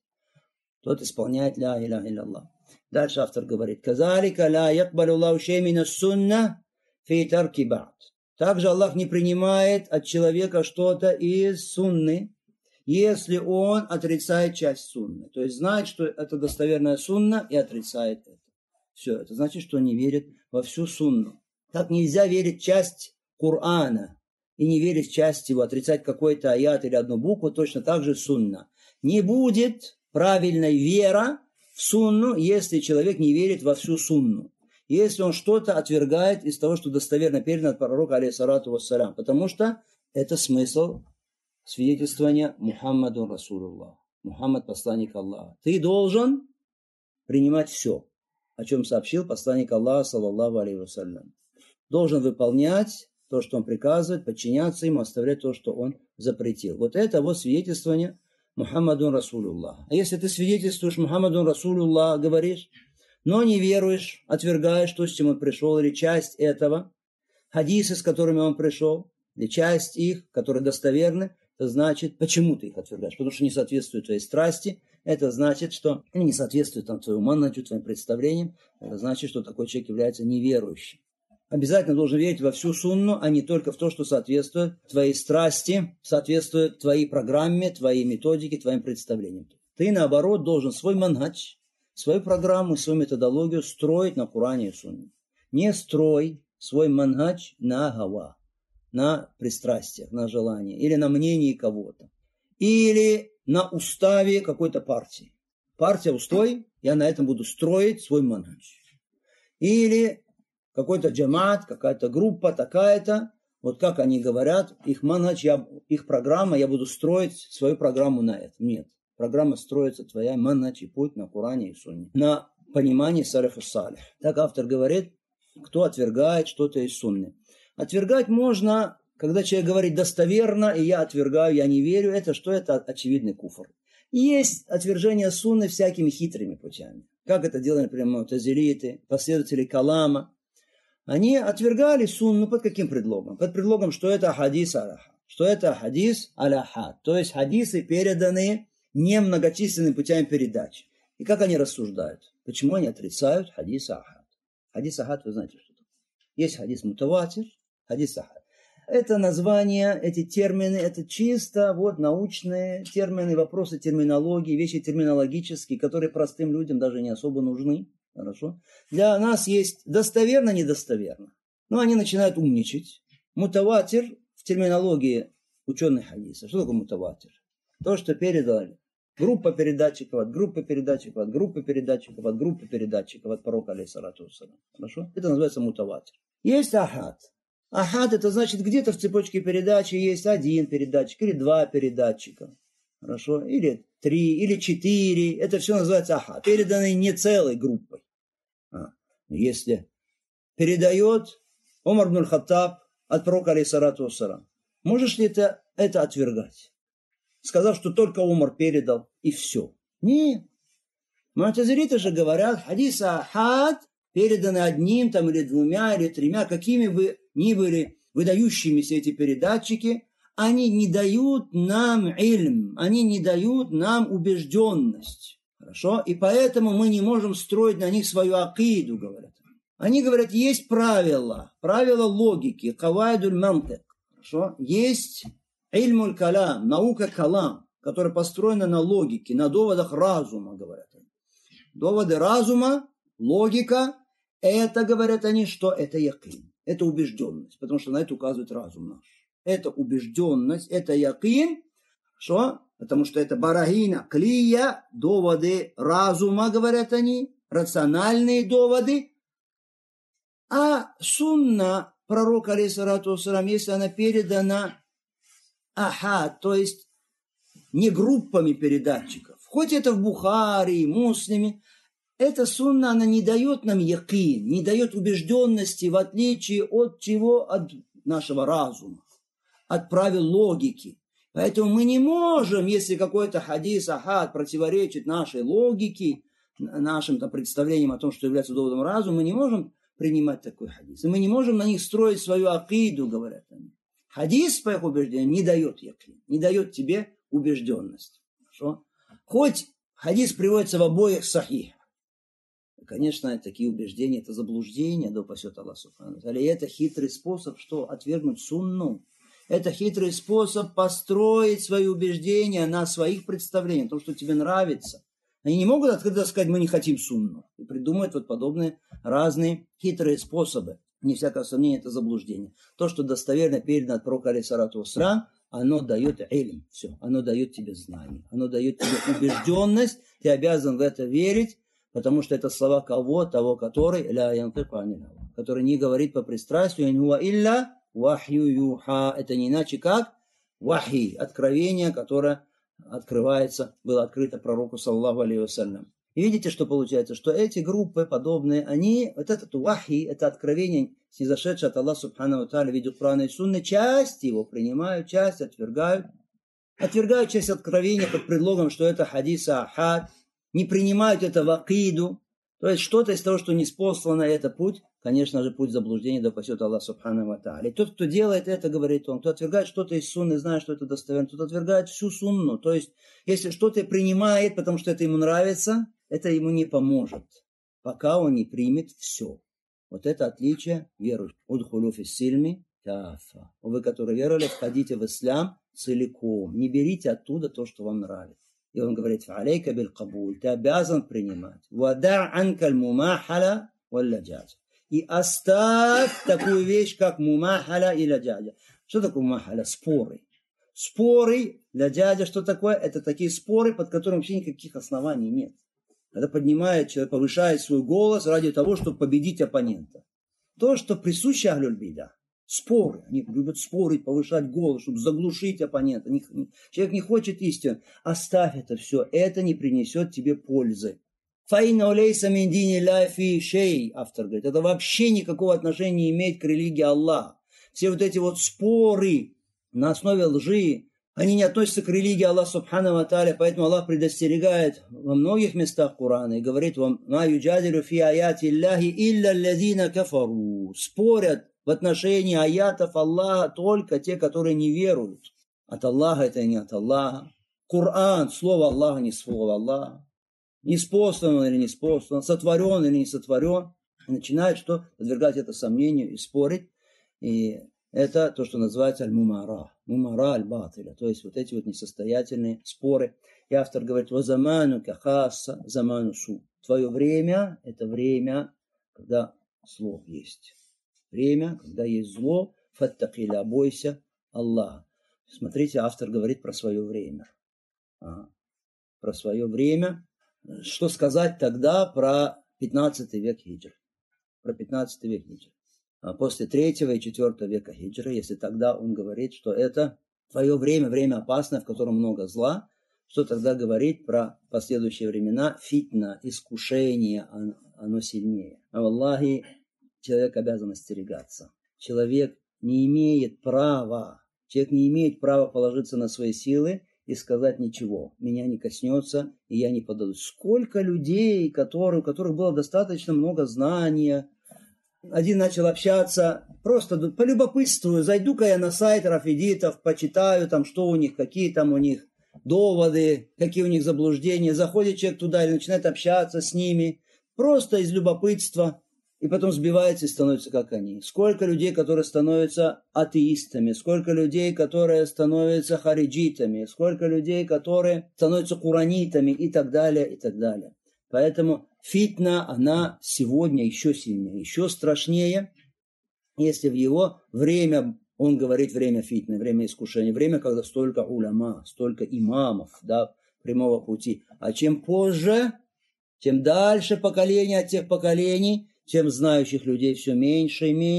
S2: Тот исполняет ля иляха илля. Дальше автор говорит: «Казалика ла якбалю Аллаху шей мина сунна фи тарки ба'д». Также Аллах не принимает от человека что-то из сунны, если он отрицает часть сунны. То есть знает, что это достоверная сунна, и отрицает это. Все, это значит, что не верит во всю сунну. Так нельзя верить в часть Корана и не верить в часть его, отрицать какой-то аят или одну букву, точно так же сунна. Не будет правильной вера в сунну, если человек не верит во всю сунну. Если он что-то отвергает из того, что достоверно передано от пророка, алейхиссалату вассалям. Потому что это смысл свидетельствования Мухаммаду Расулуллах. Мухаммад посланник Аллаха. Ты должен принимать все, о чем сообщил посланник Аллаха, саллаллаху алейхи вассалям. Должен выполнять то, что он приказывает, подчиняться ему, оставлять то, что он запретил. Вот это вот свидетельствование Мухаммаду Расулуллах. А если ты свидетельствуешь Мухаммаду Расулуллах, говоришь, но не веруешь, отвергаешь то, с чем он пришел, или часть этого, хадисы, с которыми он пришел, или часть их, которые достоверны, это значит, почему ты их отвергаешь? Потому что не соответствует твоей страсти. Это значит, что или не соответствует там, твоему маннаджу, твоим представлениям. Это значит, что такой человек является неверующим. Обязательно должен верить во всю сунну, а не только в то, что соответствует твоей страсти, соответствует твоей программе, твоей методике, твоим представлениям. Ты, наоборот, должен свой манхадж, свою программу, свою методологию строить на Коране и Сунне. Не строй свой манхадж на гава, на пристрастиях, на желании, или на мнении кого-то, или на уставе какой-то партии. Партия устой, я на этом буду строить свой манхадж. Или какой-то джамат, какая-то группа такая-то, вот как они говорят, их манхадж, я, их программа, я буду строить свою программу на этом. Нет. Программа строится твоя манхадж и путь на Коране и Сунне, на понимании салафу салих. Так автор говорит, кто отвергает что-то из сунны. Отвергать можно, когда человек говорит достоверно, и я отвергаю, я не верю. Это что? Это очевидный куфр. Есть отвержение сунны всякими хитрыми путями. Как это делали, например, му'тазилиты, последователи Калама. Они отвергали сунну под каким предлогом? Под предлогом, что это хадис аляхад. Что это хадис аляхад. То есть хадисы, переданные немногочисленными путями передачи. И как они рассуждают? Почему они отрицают хадис ахад? Хадис ахад, вы знаете, что это? Есть хадис мутаватир, хадис ахад. Это название, эти термины, это чисто вот научные термины, вопросы терминологии, вещи терминологические, которые простым людям даже не особо нужны. Хорошо? Для нас есть достоверно, недостоверно. Но они начинают умничать. Мутаватир в терминологии ученых хадиса. Что такое мутаватир? То, что передали. Группа передатчиков от группы передатчиков, от группы передатчиков, от группы передатчиков, от пророка, алейхиссалату вассалям. Хорошо? Это называется мутаватир. Есть ахад. Ахад это значит, где-то в цепочке передачи есть один передатчик или два передатчика. Хорошо? Или три, или четыре. Это все называется ахад. Переданные не целой группой. А, если передает Умар ибн аль-Хаттаб от пророка, алейхиссалату вассалям, можешь ли ты это отвергать? Сказав, что только Умар передал, и все. Нет. Му'тазилиты же говорят, хадис ахад, переданы одним там, или двумя, или тремя, какими бы ни были выдающимися эти передатчики, они не дают нам ильм, они не дают нам убежденность. Хорошо? И поэтому мы не можем строить на них свою акиду, говорят. Они говорят, есть правила, правила логики, кавайдуль мантик. Хорошо? Есть ильмуль калам, наука калам, которая построена на логике, на доводах разума, говорят они. Доводы разума, логика, это, говорят они, что это якин, это убежденность, потому что на это указывает разум наш. Это убежденность, это якин, что? Потому что это барахина, клия, доводы разума, говорят они, рациональные доводы. А сунна пророка, алейхиссалату вассалам, если она передана ахад, то есть не группами передатчиков, хоть это в Бухари, Муслиме, эта сунна, она не дает нам якин, не дает убежденности, в отличие от чего? От нашего разума, от правил логики. Поэтому мы не можем, если какой-то хадис, ахад противоречит нашей логике, нашим там, представлениям о том, что является доводом разума, мы не можем принимать такой хадис. И мы не можем на них строить свою акиду, говорят они. Хадис, по их убеждениям, не дает якин, не дает тебе убежденность. Хорошо? Хоть хадис приводится в обоих сахихах. Конечно, такие убеждения, это заблуждение, да упасет Аллах Субхану ва Тааля. И это хитрый способ, что отвергнуть сунну. Это хитрый способ построить свои убеждения на своих представлениях, на том, что тебе нравится. Они не могут открыто сказать, мы не хотим сунну. И придумывают вот подобные разные хитрые способы. Не всякого сомнения, это заблуждение. То, что достоверно передано от пророка, алейхиссалату вассалам, оно дает илм, все, оно дает тебе знание, оно дает тебе убежденность, ты обязан в это верить, потому что это слова кого? Того, который, ля янтику анил гава, который не говорит по пристрастию, ин хуа илля вахью юха, это не иначе как вахи, откровение, которое открывается, было открыто пророку, саллаллаху алейхи вассалям. И видите, что получается, что эти группы подобные, они, вот этот вахи, это откровение, снизошедшее от Аллаха Субхану ва Тааля в виде Курана и Сунны, часть его принимают, часть отвергают. Отвергают часть откровения под предлогом, что это хадис ахад, не принимают это в акиду, то есть что-то из того, что не спослано, это путь, конечно же, путь заблуждения, да упасет Аллах Субхану ва Тааля. И тот, кто делает это, говорит он, кто отвергает что-то из сунны, зная, что это достоверно, тот отвергает всю сунну. То есть, если что-то принимает, потому что это ему нравится, это ему не поможет, пока он не примет все. Вот это отличие верующих. Удхулу фис сильми кафа. Вы, которые веровали, входите в ислам целиком. Не берите оттуда то, что вам нравится. И он говорит, фа'алейка биль кабуль, ты обязан принимать. Вада' анкаль мумахаля валладжаджа. И оставь такую вещь, как мумахаля и ладжаджа. Что такое мумахаля? Споры. Споры, ладжаджа, что такое? Это такие споры, под которыми вообще никаких оснований нет. Когда поднимает человек, повышает свой голос ради того, чтобы победить оппонента. То, что присуще ахлюль бида. Споры. Они любят спорить, повышать голос, чтобы заглушить оппонента. Человек не хочет истины. Оставь это все. Это не принесет тебе пользы. Фаина улейса мин дини ла фи шей, автор говорит. Это вообще никакого отношения не имеет к религии Аллаха. Все вот эти вот споры на основе лжи, они не относятся к религии Аллаха Субхану ва Тааля, поэтому Аллах предостерегает во многих местах Корана и говорит вам: «Ма юджадилу фи аяти Аллахи илля аллазина кафару». Спорят в отношении аятов Аллаха только те, которые не веруют. От Аллаха это не от Аллаха. Коран, слово Аллаха, не слово Аллаха. Неспослан он или не спослан, сотворен или не сотворен. И начинает что? Подвергать это сомнению и спорить. И это то, что называется аль-мумара. Мумара аль-батиля. То есть вот эти вот несостоятельные споры. И автор говорит: «Вазаману кахаса заману су». Твое время – это время, когда зло есть. Время, когда есть зло. Фаттакиля, бойся Аллаха. Смотрите, автор говорит про свое время. Ага. Про свое время. Что сказать тогда про пятнадцатый век хиджры? Про пятнадцатый век хиджры. А после третьего и четвертого века хиджры, если тогда он говорит, что это твое время, время опасное, в котором много зла, что тогда говорит про последующие времена? Фитна, искушение, оно сильнее. А Аллахи, человек обязан остерегаться. Человек не имеет права, человек не имеет права положиться на свои силы и сказать: ничего, меня не коснется, и я не поддадусь. Сколько людей, которые, у которых было достаточно много знания. Один начал общаться, просто полюбопытствую, зайду-ка я на сайт рафидитов, почитаю там, что у них, какие там у них доводы, какие у них заблуждения. Заходит человек туда и начинает общаться с ними, просто из любопытства. И потом сбивается и становится как они. Сколько людей, которые становятся атеистами, сколько людей, которые становятся хариджитами, сколько людей, которые становятся куранитами и так далее, и так далее. Поэтому фитна, она сегодня еще сильнее, еще страшнее, если в его время, он говорит время фитны, время искушения, время, когда столько уляма, столько имамов, да, прямого пути. А чем позже, чем дальше поколение от тех поколений, тем знающих людей все меньше и меньше.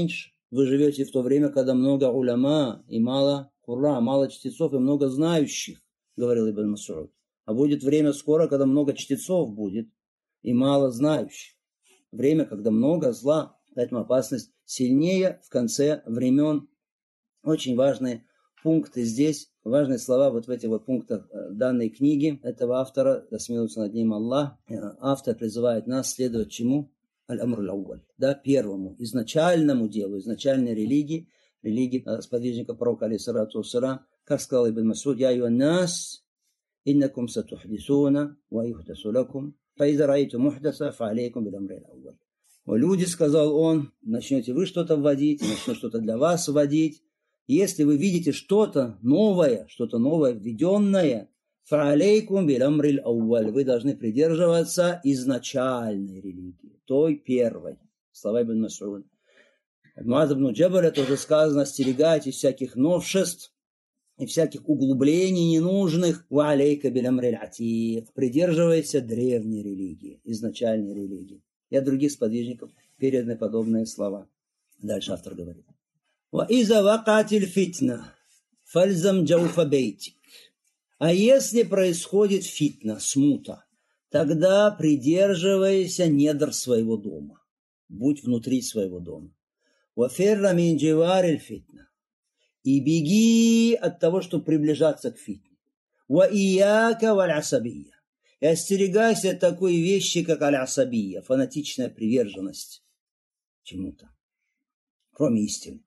S2: Вы живете в то время, когда много уляма и мало курра, мало чтецов и много знающих, говорил Ибн Мас'уд. А будет время скоро, когда много чтецов будет и мало знающих. Время, когда много зла, поэтому опасность сильнее в конце времен. Очень важные пункты здесь, важные слова вот в этих вот пунктах данной книги этого автора, да смилуется над ним Аллах. Автор призывает нас следовать чему? Аль-Амру аль-Ауаль, да, первому, изначальному делу, изначальной религии, религии сподвижника пророка, алейхиссалату вассалям, как сказал Ибн Мас'уд, «Я аюан нас, иннакум сатухдисуна, ва юхдасу лакум, фаиза раиту мухдаса, фа алейкум биль-амри аль-Ауаль». О, люди, сказал он, начнете вы что-то вводить, начнет что-то для вас вводить. Если вы видите что-то новое, что-то новое введенное, фа'алейкум биль-амри аль-Ауаль, вы должны придерживаться изначальной религии, той первой. Слова Ибн Мас'уда. Муаз ибн Джабаля тоже сказано, остерегайтесь всяких новшеств и всяких углублений ненужных. Ва-алейка биль-амри аль-Атиq, придерживайся древней религии, изначальной религии. И от других сподвижников переданы подобные слова. Дальше автор говорит. وَإِذَا وَقَعَتِ الْفِتْنَةُ فَالْزَمْ جَوْفَ بَيْتِكَ. А если происходит фитна, смута, тогда придерживайся недр своего дома. Будь внутри своего дома. وَفِرَّ مِنْ جِوَارِ الْفِتْنَةِ. И беги от того, чтобы приближаться к фитне. وَإِيَّاكَ وَالْعَصَبِيَّةِ. И остерегайся от такой вещи, как аль-асабия, фанатичная приверженность чему-то, кроме истины.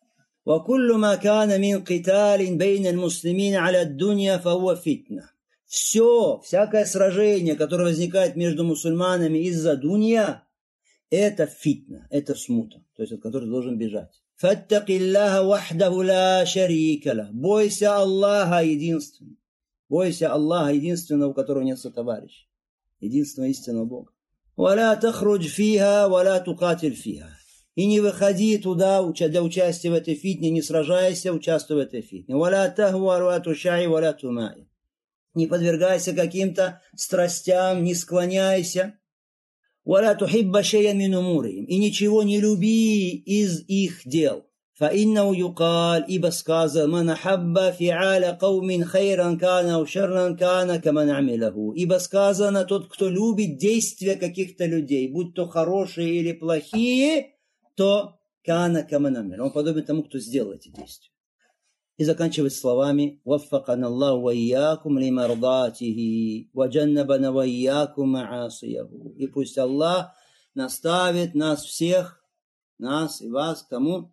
S2: وَكُلُّ مَا كَانَ مِنْ قِتَالٍ بَيْنَ الْمُسْلِمِينَ عَلَى الدُّنْيَا فَهُوَ фитна. Все, всякое сражение, которое возникает между мусульманами из-за дунья, это фитна, это смута, то есть от которой должен бежать. فَاتَّقِ اللَّهَ وَحْدَهُ لَا شَرِيكَ لَهُ. Бойся Аллаха единственного. Бойся Аллаха, единственного, у которого нет сотоварища. Единственного истинного Бога. وَلَا تَخْرُجْ فِيهَا وَلَا تُقَاتِلْ فِيهَا. И не выходи туда для участия в этой фитне, не сражайся, участвуй в этой фитне. وَلَا تَهْوَى وَلَا تُشَعِ وَلَا تُمَعِ. Не подвергайся каким-то страстям, не склоняйся. وَلَا تُحِبَّ شَيْئًا مِنْ أُمُورِهِمْ. И ничего не люби из их дел. فإنه يقال, ибо сказано, من أحب فعال قوم خيرا كان أو شرا كان كمن عمله. Ибо сказано, тот, кто любит действия каких-то людей, будь то хорошие или плохие, то كان كمن عمله. Он подобен тому, кто сделал эти действия. И заканчивает словами: وفقنا الله وإياكم لمرضاته وجنبنا وإياكم معاصيه. И пусть Аллах наставит нас всех, нас и вас, кому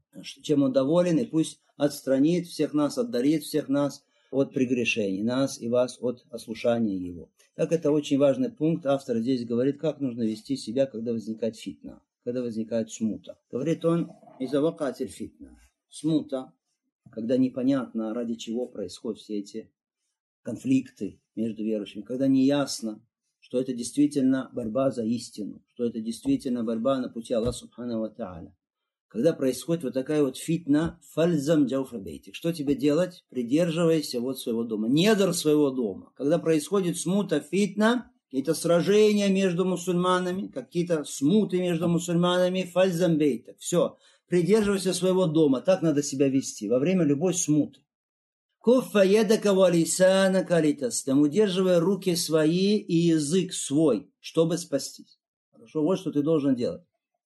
S2: чем он доволен, и пусть отстранит всех нас, отдарит всех нас от прегрешений, нас и вас от ослушания его. Так это очень важный пункт. Автор здесь говорит, как нужно вести себя, когда возникает фитна, когда возникает смута. Говорит он, из-за вакатель фитна. Смута, когда непонятно, ради чего происходят все эти конфликты между верующими, когда неясно, что это действительно борьба за истину, что это действительно борьба на пути Аллаха Субхану ва Тааля. Когда происходит вот такая вот фитна, фальзам джауфа бейтик. Что тебе делать? Придерживайся вот своего дома, недр своего дома. Когда происходит смута, фитна, какие-то сражения между мусульманами, какие-то смуты между мусульманами, фальзам бейтик. Все, придерживайся своего дома. Так надо себя вести во время любой смуты. Куффа едака валисанака литастам. Удерживай руки свои и язык свой, чтобы спастись. Хорошо, вот что ты должен делать.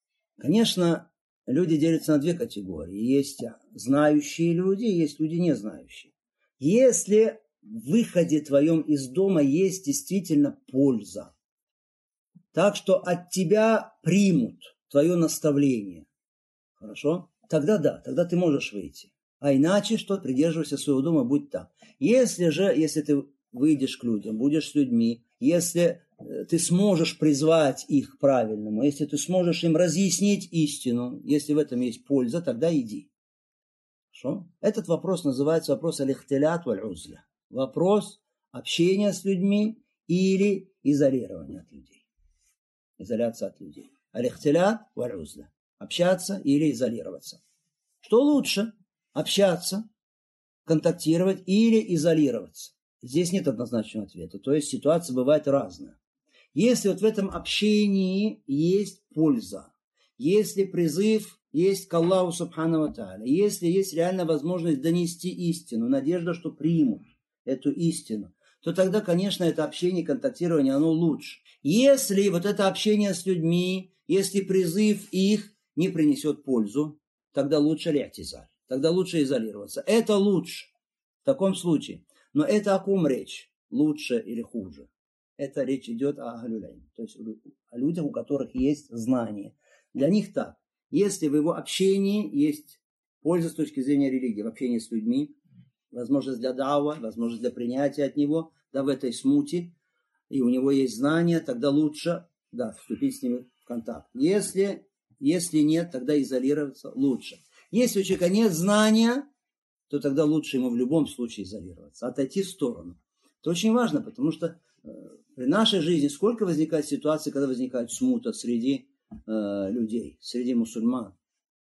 S2: Конечно, люди делятся на две категории. Есть знающие люди, есть люди не знающие. Если в выходе твоем из дома есть действительно польза, так что от тебя примут твое наставление, хорошо, тогда да, тогда ты можешь выйти. А иначе что? Придерживайся своего дома, будь там. Если же, если ты выйдешь к людям, будешь с людьми, если ты сможешь призвать их к правильному, если ты сможешь им разъяснить истину, если в этом есть польза, тогда иди. Хорошо? Этот вопрос называется вопрос аль-ихтилят валь-узля. Вопрос общения с людьми или изолирования от людей. Изоляция от людей. Аль-ихтилят валь-узля. Общаться или изолироваться. Что лучше? Общаться, контактировать или изолироваться. Здесь нет однозначного ответа. То есть ситуация бывает разная. Если вот в этом общении есть польза, если призыв есть к Аллаху Субхану ва Тааля, если есть реальная возможность донести истину, надежда, что примут эту истину, то тогда, конечно, это общение, контактирование, оно лучше. Если вот это общение с людьми, если призыв их не принесет пользу, тогда лучше ли'тизаль, тогда лучше изолироваться. Это лучше в таком случае. Но это о ком речь? Лучше или хуже? Это речь идет о ахлюль-илм, то есть о людях, у которых есть знания. Для них так. Если в его общении есть польза с точки зрения религии, в общении с людьми, возможность для дава, возможность для принятия от него, да, в этой смуте, и у него есть знания, тогда лучше, да, вступить с ними в контакт. Если, если нет, тогда изолироваться лучше. Если у человека нет знания, то тогда лучше ему в любом случае изолироваться, отойти в сторону. Это очень важно, потому что э, при нашей жизни сколько возникает ситуаций, когда возникает смута среди э, людей, среди мусульман.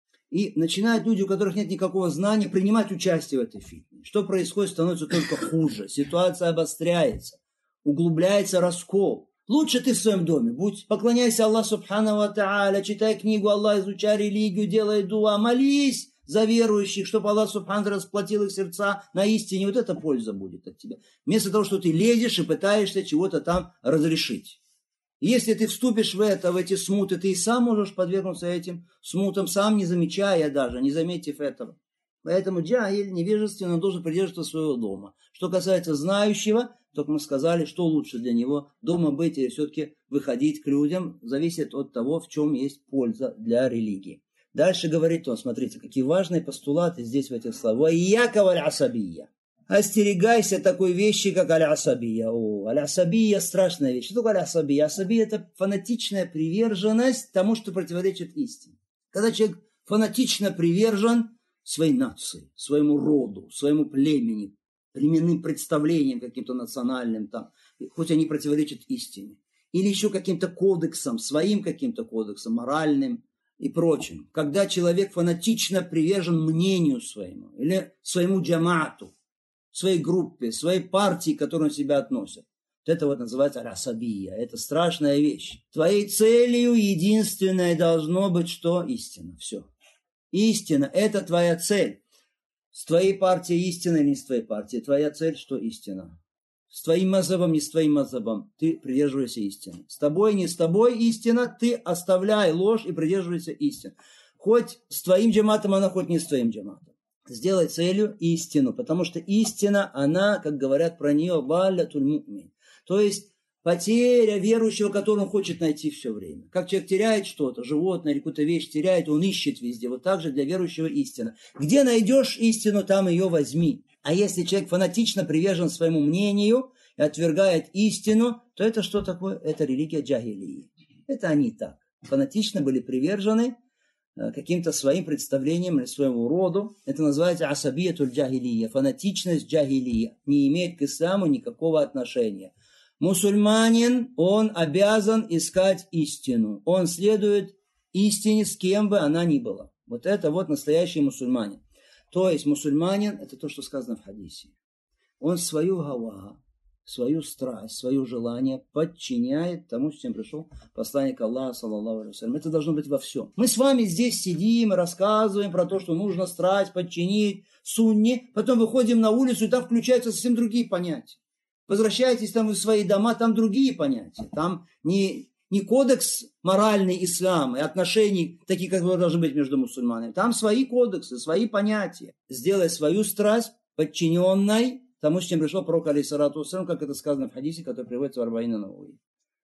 S2: И начинают люди, у которых нет никакого знания, принимать участие в этой фитне. Что происходит, становится только хуже. Ситуация обостряется, углубляется раскол. Лучше ты в своем доме будь, поклоняйся Аллаху Субхану ва Тааля, читай книгу Аллаха, изучай религию, делай дуа, молись за верующих, чтобы Аллах Субхану расплатил их сердца на истине. Вот это польза будет от тебя. Вместо того, что ты лезешь и пытаешься чего-то там разрешить. Если ты вступишь в это, в эти смуты, ты и сам можешь подвергнуться этим смутам, сам не замечая даже, не заметив этого. Поэтому джахиль, невежественный, он должен придерживаться своего дома. Что касается знающего, то мы сказали, что лучше для него, дома быть или все-таки выходить к людям, зависит от того, в чем есть польза для религии. Дальше говорит он, смотрите, какие важные постулаты здесь в этих словах. «Вайяка валь-асабия». Остерегайся такой вещи, как аль-асабия. О, аль-асабия – страшная вещь. Что такое аль-асабия? Асабия – это фанатичная приверженность тому, что противоречит истине. Когда человек фанатично привержен своей нации, своему роду, своему племени, племенным представлениям каким-то национальным, там, хоть они противоречат истине. Или еще каким-то кодексам, своим каким-то кодексам, моральным и прочим. Когда человек фанатично привержен мнению своему или своему джамаату, своей группе, своей партии, к которой он себя относит. Вот это вот называется аль-асабия. Это страшная вещь. Твоей целью единственной должно быть что? Истина. Все. Истина – это твоя цель. С твоей партией истина или не с твоей партией? Твоя цель, что истина. С твоим мазхабом, не с твоим мазхабом. Ты придерживайся истины. С тобой, не с тобой истина. Ты оставляй ложь и придерживайся истины. Хоть с твоим джаматом она, хоть не с твоим джаматом. Сделай целью истину, потому что истина, она, как говорят про нее, валятуль му'мин. То есть потеря верующего, которого он хочет найти все время. Как человек теряет что-то, животное или какую-то вещь теряет, он ищет везде. Вот так же для верующего истина. Где найдешь истину, там ее возьми. А если человек фанатично привержен своему мнению и отвергает истину, то это что такое? Это религия джахилии. Это они так. Фанатично были привержены каким-то своим представлением или своему роду. Это называется асабиятуль джахилия, фанатичность джахилия. Не имеет к исламу никакого отношения. Мусульманин, он обязан искать истину. Он следует истине, с кем бы она ни была. Вот это вот настоящий мусульманин. То есть мусульманин, это то, что сказано в хадисе. Он свою гава, свою страсть, свое желание подчиняет тому, с чем пришел посланник Аллаха, саллаллаху алейхи ва саллям. Это должно быть во всем. Мы с вами здесь сидим и рассказываем про то, что нужно страсть подчинить сунне, потом выходим на улицу, и там включаются совсем другие понятия. Возвращаетесь там в свои дома, там другие понятия. Там не, не кодекс моральный ислам и отношений, такие, которые должны быть между мусульманами. Там свои кодексы, свои понятия. Сделай свою страсть подчиненной тому, с чем пришел пророк, алейхиссалату вассалям, как это сказано в хадисе, который приводится в Арбаин ан-Навави,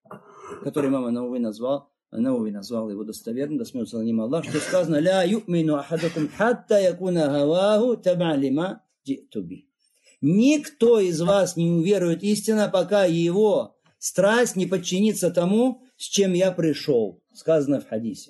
S2: который имам ан-Навави назвал, ан-Навави назвал его достоверным, да смеется на ним Аллах, что сказано: «Ля ю'мину ахадакум хатта якуна гаваху таб'ан лима джи'ту би». Никто из вас не уверует истинно, пока его страсть не подчинится тому, с чем я пришел, сказано в хадисе.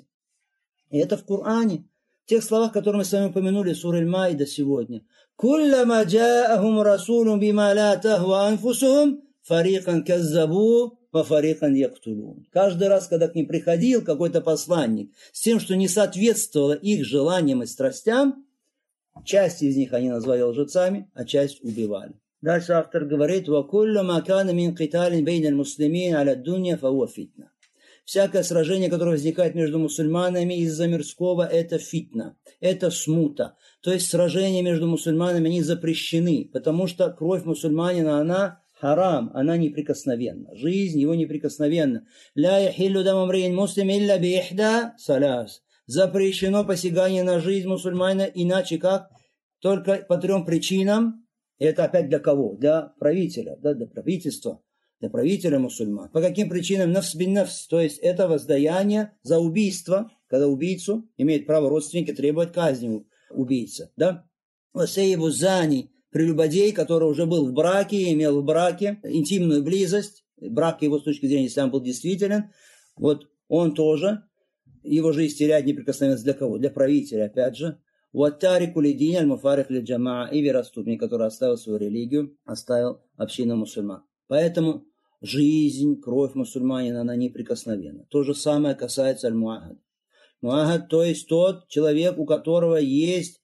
S2: И это в Коране. В тех словах, которые мы с вами упомянули, сура Аль-Маида сегодня. «Куллама джаахум расулун бима ла тахва анфусухум, фарикан каззабу, ва фарикан яктулун». Каждый раз, когда к ним приходил какой-то посланник с тем, что не соответствовало их желаниям и страстям, часть из них они назвали лжецами, а часть убивали. Дальше автор говорит: «Ва куллама кана мин киталин бейна аль-муслимин аля дунья фа хуа фитна». Всякое сражение, которое возникает между мусульманами из-за мирского, это фитна, это смута. То есть сражения между мусульманами, они запрещены, потому что кровь мусульманина, она харам, она неприкосновенна. Жизнь его неприкосновенна. Ля яхиллю даму мриин муслим илля би ихда саляс. Запрещено посягание на жизнь мусульманина, иначе как? Только по трем причинам. И это опять для кого? Для правителя, да, для правительства, для правителя мусульман. По каким причинам? Нафс бин нафс. То есть это воздаяние за убийство, когда убийцу имеет право родственники требовать казни убийца. Да? Васейбу зани. Прелюбодей, который уже был в браке, имел в браке интимную близость, брак его с точки зрения ислама был действителен, вот он тоже, его жизнь теряет неприкосновенность для кого? Для правителя, опять же. Уаттарику лидин аль-муфарих лиджамаа, и вероступник, который оставил свою религию, оставил общину мусульман. Поэтому жизнь, кровь мусульманина, она неприкосновенна. То же самое касается аль-муахад. Муахад, то есть тот человек, у которого есть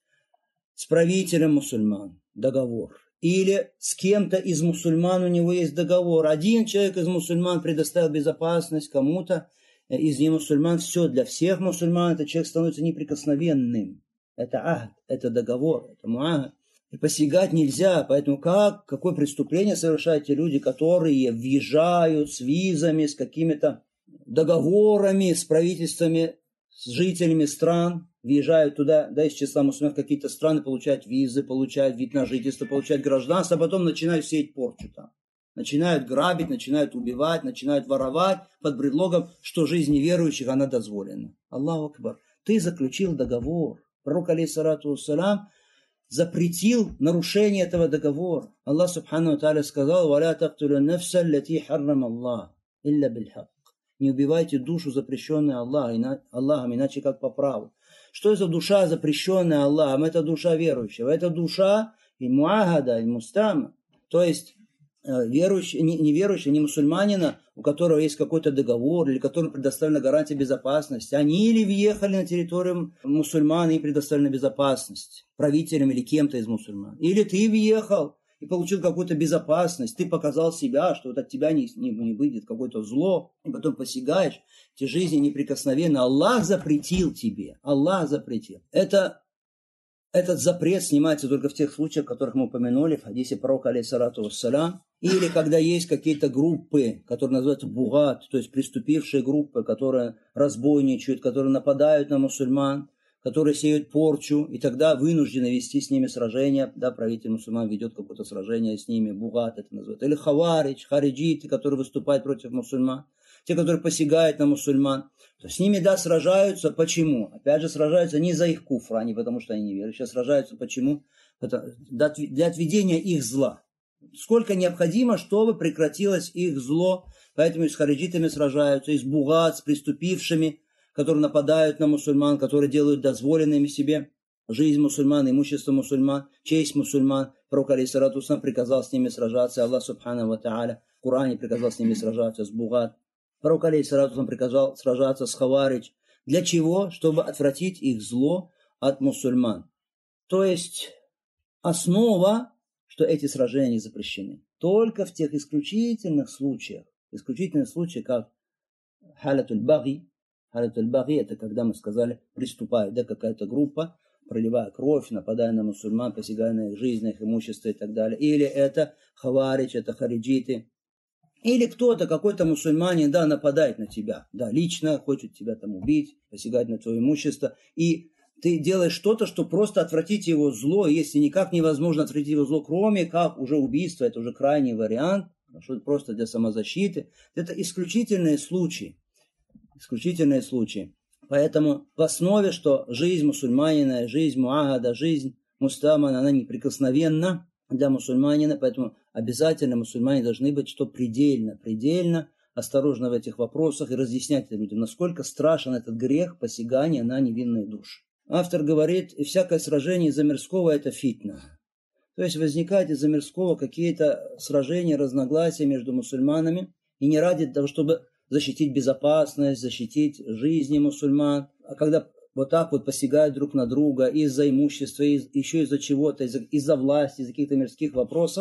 S2: с правителем мусульман договор. Или с кем-то из мусульман у него есть договор. Один человек из мусульман предоставил безопасность кому-то из немусульман. Все, для всех мусульман этот человек становится неприкосновенным. Это ахд, это договор, это муахад. И посягать нельзя. Поэтому как, какое преступление совершают те люди, которые въезжают с визами, с какими-то договорами, с правительствами, с жителями стран, въезжают туда, да, из числа мусульман, какие-то страны, получают визы, получают вид на жительство, получают гражданство, а потом начинают сеять порчу там. Начинают грабить, начинают убивать, начинают воровать под предлогом, что жизнь неверующих, она дозволена. Аллаху акбар. Ты заключил договор. Пророк, алейхиссалату вассалам, запретил нарушение этого договора. Аллах субхану тааля сказал: «Валя тактулю нафса лати харрам Аллах, илля бильхак». Не убивайте душу, запрещенную Аллахом, Аллахом, иначе как по праву. Что это душа, запрещенная Аллахом? Это душа верующего. Это душа и муахада, и мустама. То есть верующий, не, не верующий, не мусульманина, у которого есть какой-то договор, или которому предоставлена гарантия безопасности. Они или въехали на территорию мусульман, и предоставлена безопасность правителям или кем-то из мусульман. Или ты въехал и получил какую-то безопасность, ты показал себя, что вот от тебя не, не, не выйдет какое-то зло, и потом посягаешь, эти жизни неприкосновенны. Аллах запретил тебе, Аллах запретил. Это, этот запрет снимается только в тех случаях, которых мы упомянули в хадисе пророка, алейхиссалату вассалям, или когда есть какие-то группы, которые называются бугат, то есть приступившие группы, которые разбойничают, которые нападают на мусульман, которые сеют порчу, и тогда вынуждены вести с ними сражения, да, правитель мусульман ведет какое-то сражение с ними, бугат это называют, или хаваридж, хариджиты, которые выступают против мусульман, те, которые посягают на мусульман, то с ними, да, сражаются. Почему? Опять же, сражаются не за их куфр, а не потому, что они неверующие, сражаются почему? Для отведения их зла. Сколько необходимо, чтобы прекратилось их зло, поэтому и с хариджитами сражаются, и с бугат, с приступившими, которые нападают на мусульман, которые делают дозволенными себе жизнь мусульман, имущество мусульман, честь мусульман. Пророк, алейхиссалату вассалям, приказал с ними сражаться. Аллах субхану ва тааля в Коране приказал с ними сражаться, с бугат. Пророк, алейхиссалату вассалям, приказал сражаться с хаваридж. Для чего? Чтобы отвратить их зло от мусульман. То есть основа, что эти сражения запрещены. Только в тех исключительных случаях, исключительных случаях, как халятуль баги. Халятуль баги — это когда мы сказали, приступает, да, какая-то группа, проливая кровь, нападая на мусульман, посягая на их жизнь, на их имущество и так далее. Или это хаваридж, это хариджиты. Или кто-то, какой-то мусульманин, да, нападает на тебя, да, лично хочет тебя там убить, посягать на твое имущество, и ты делаешь что-то, что просто отвратить его зло, если никак невозможно отвратить его зло, кроме как уже убийство, это уже крайний вариант, что это просто для самозащиты. Это исключительные случаи, исключительные случаи. Поэтому в основе, что жизнь мусульманина, жизнь муахада, жизнь мустамана, она неприкосновенна для мусульманина, поэтому обязательно мусульмане должны быть, что предельно, предельно осторожны в этих вопросах и разъяснять людям, насколько страшен этот грех посягания на невинные души. Автор говорит, и всякое сражение из-за мирского – это фитна. То есть возникают из-за мирского какие-то сражения, разногласия между мусульманами, и не ради того, чтобы защитить безопасность, защитить жизни мусульман, а когда вот так вот посягают друг на друга из-за имущества, из, еще из-за чего-то, из-за, из-за власти, из-за каких-то мирских вопросов,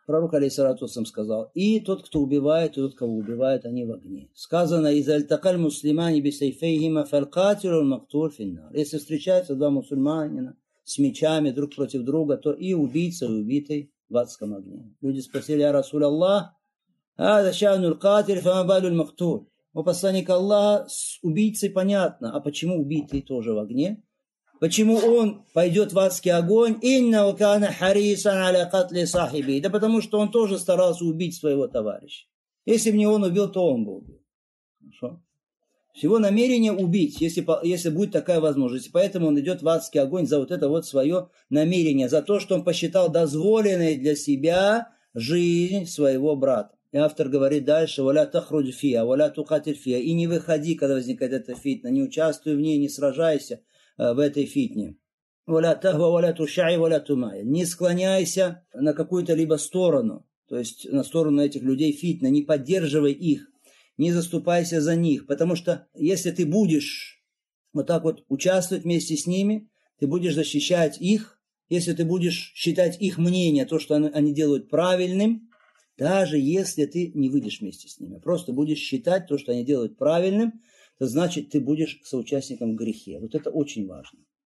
S2: пророк алейхиссалату вассалям сказал, и тот, кто убивает, и тот, кого убивает, они в огне. Сказано, «Иза альтакаль муслимани бисайфейхима фалкатиру мактур финнар». Если встречаются два мусульманина с мечами друг против друга, то и убийца, и убитый в адском огне. Люди спросили, «Я Расуль Аллах, ада ша'нуль катир, фама балюль мактур». О посланник Аллаха, с убийцей понятно, а почему убитый тоже в огне? Почему он пойдет в адский огонь? Инна кана харисан аля катли сахиби. Да потому что он тоже старался убить своего товарища. Если бы не он убил, то он бы убил. Хорошо? Всего намерение убить, если, если будет такая возможность. Поэтому он идет в адский огонь за вот это вот свое намерение, за то, что он посчитал дозволенной для себя жизнь своего брата. И автор говорит дальше, «Валя тахруджи фия, валя тухатир фия». И не выходи, когда возникает эта фитна, не участвуй в ней, не сражайся в этой фитне. «Валя тахва, валя тушай, валя тумай». Не склоняйся на какую-то либо сторону, то есть на сторону этих людей фитна, не поддерживай их, не заступайся за них, потому что если ты будешь вот так вот участвовать вместе с ними, ты будешь защищать их, если ты будешь считать их мнение, то, что они делают, правильным, даже если ты не выйдешь вместе с ними, просто будешь считать то, что они делают правильным, то значит ты будешь соучастником в грехе. Вот это очень важно.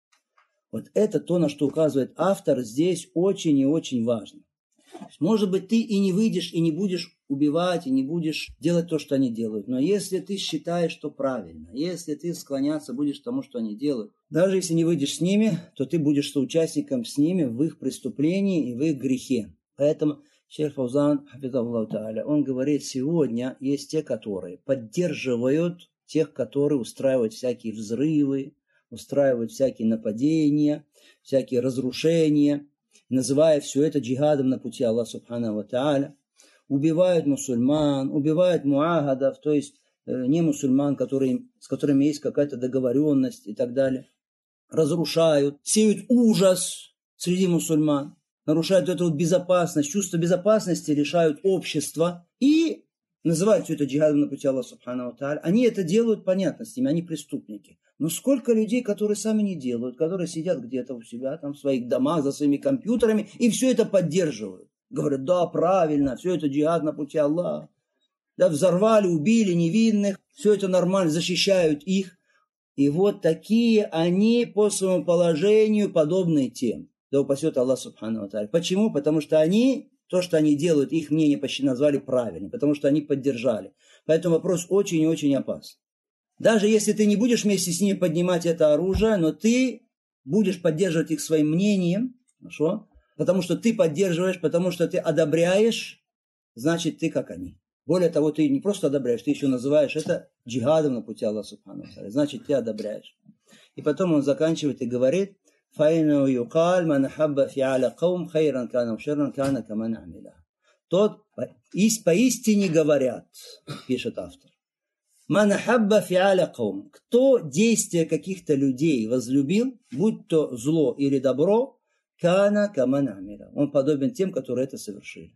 S2: Вот это то, на что указывает автор, здесь очень и очень важно. Может быть, ты и не выйдешь, и не будешь убивать, и не будешь делать то, что они делают. Но если ты считаешь, что правильно, если ты склоняться будешь к тому, что они делают, даже если не выйдешь с ними, то ты будешь соучастником с ними в их преступлении и в их грехе. Поэтому шейх Фаузан, хафизаллаху тааля, он говорит, сегодня есть те, которые поддерживают тех, которые устраивают всякие взрывы, устраивают всякие нападения, всякие разрушения, называя все это джихадом на пути Аллаха субхану ва тааля, убивают мусульман, убивают муахадов, то есть э, не мусульман, которые, с которыми есть какая-то договоренность и так далее, разрушают, сеют ужас среди мусульман, нарушают эту вот безопасность, чувство безопасности, лишают общества и называют все это джихадом на пути Аллаха субхану ва тааля. Они это делают, понятно, с ними, они преступники. Но сколько людей, которые сами не делают, которые сидят где-то у себя, там, в своих домах, за своими компьютерами, и все это поддерживают. Говорят, да, правильно, все это джихад на пути Аллаха. Да, взорвали, убили невинных, все это нормально, защищают их. И вот такие они по своему положению подобны тем. Да упасет Аллах субхану ва тааля. Почему? Потому что они, то, что они делают, их мнение почти назвали правильным, потому что они поддержали. Поэтому вопрос очень и очень опасен. Даже если ты не будешь вместе с ними поднимать это оружие, но ты будешь поддерживать их своим мнением, хорошо? Потому что ты поддерживаешь, потому что ты одобряешь, значит ты как они. Более того, ты не просто одобряешь, ты еще называешь это джихадом на пути Аллаха субхану ва тааля. Значит, ты одобряешь. И потом он заканчивает и говорит, فَإِنَّهُ يُقَالْ مَنْ حَبَّ فِعَالَ قَوْمْ خَيْرًا كَانَ وَشَرًّا كَانَ كَمَنْ عَمِلَهُ. Тот поистине говорят, пишет автор, «Ман хабба фиаля каум». Кто действия каких-то людей возлюбил, будь то зло или добро, кана каман амиля. Он подобен тем, которые это совершили.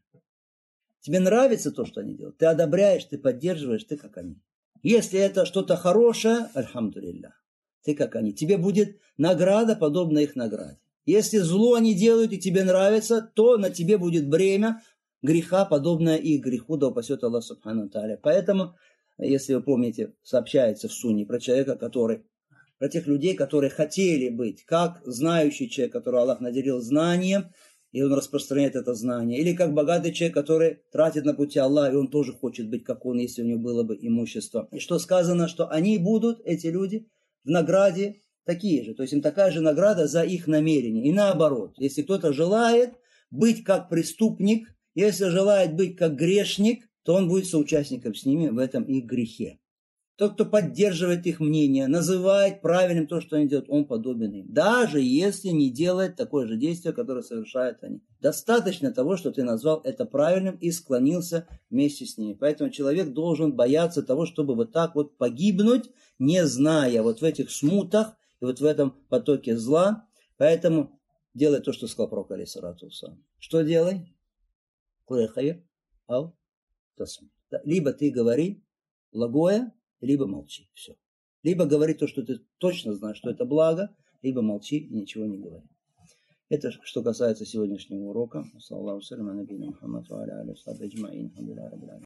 S2: Тебе нравится то, что они делают? Ты одобряешь, ты поддерживаешь, ты как они. Если это что-то хорошее, альхамдулиллах, ты как они. Тебе будет награда, подобная их награде. Если зло они делают и тебе нравится, то на тебе будет бремя греха, подобное их греху, да упасет Аллах субхану ва тааля. Поэтому, если вы помните, сообщается в сунне про человека, который, про тех людей, которые хотели быть, как знающий человек, которого Аллах наделил знанием, и он распространяет это знание, или как богатый человек, который тратит на пути Аллаха, и он тоже хочет быть, как он, если у него было бы имущество. И что сказано, что они будут, эти люди, в награде такие же, то есть им такая же награда за их намерение. И наоборот, если кто-то желает быть как преступник, если желает быть как грешник, то он будет соучастником с ними в этом их грехе. Тот, кто поддерживает их мнение, называет правильным то, что они делают, он подобен им. Даже если не делает такое же действие, которое совершают они. Достаточно того, что ты назвал это правильным и склонился вместе с ними. Поэтому человек должен бояться того, чтобы вот так вот погибнуть, не зная вот в этих смутах и вот в этом потоке зла. Поэтому делай то, что сказал пророк алейхиссалату вассалам. Что делай? Либо ты говори благое, либо молчи. Все. Либо говори то, что ты точно знаешь, что это благо, либо молчи и ничего не говори. Это что касается сегодняшнего урока. Саллаллаху алейхи ва саллям,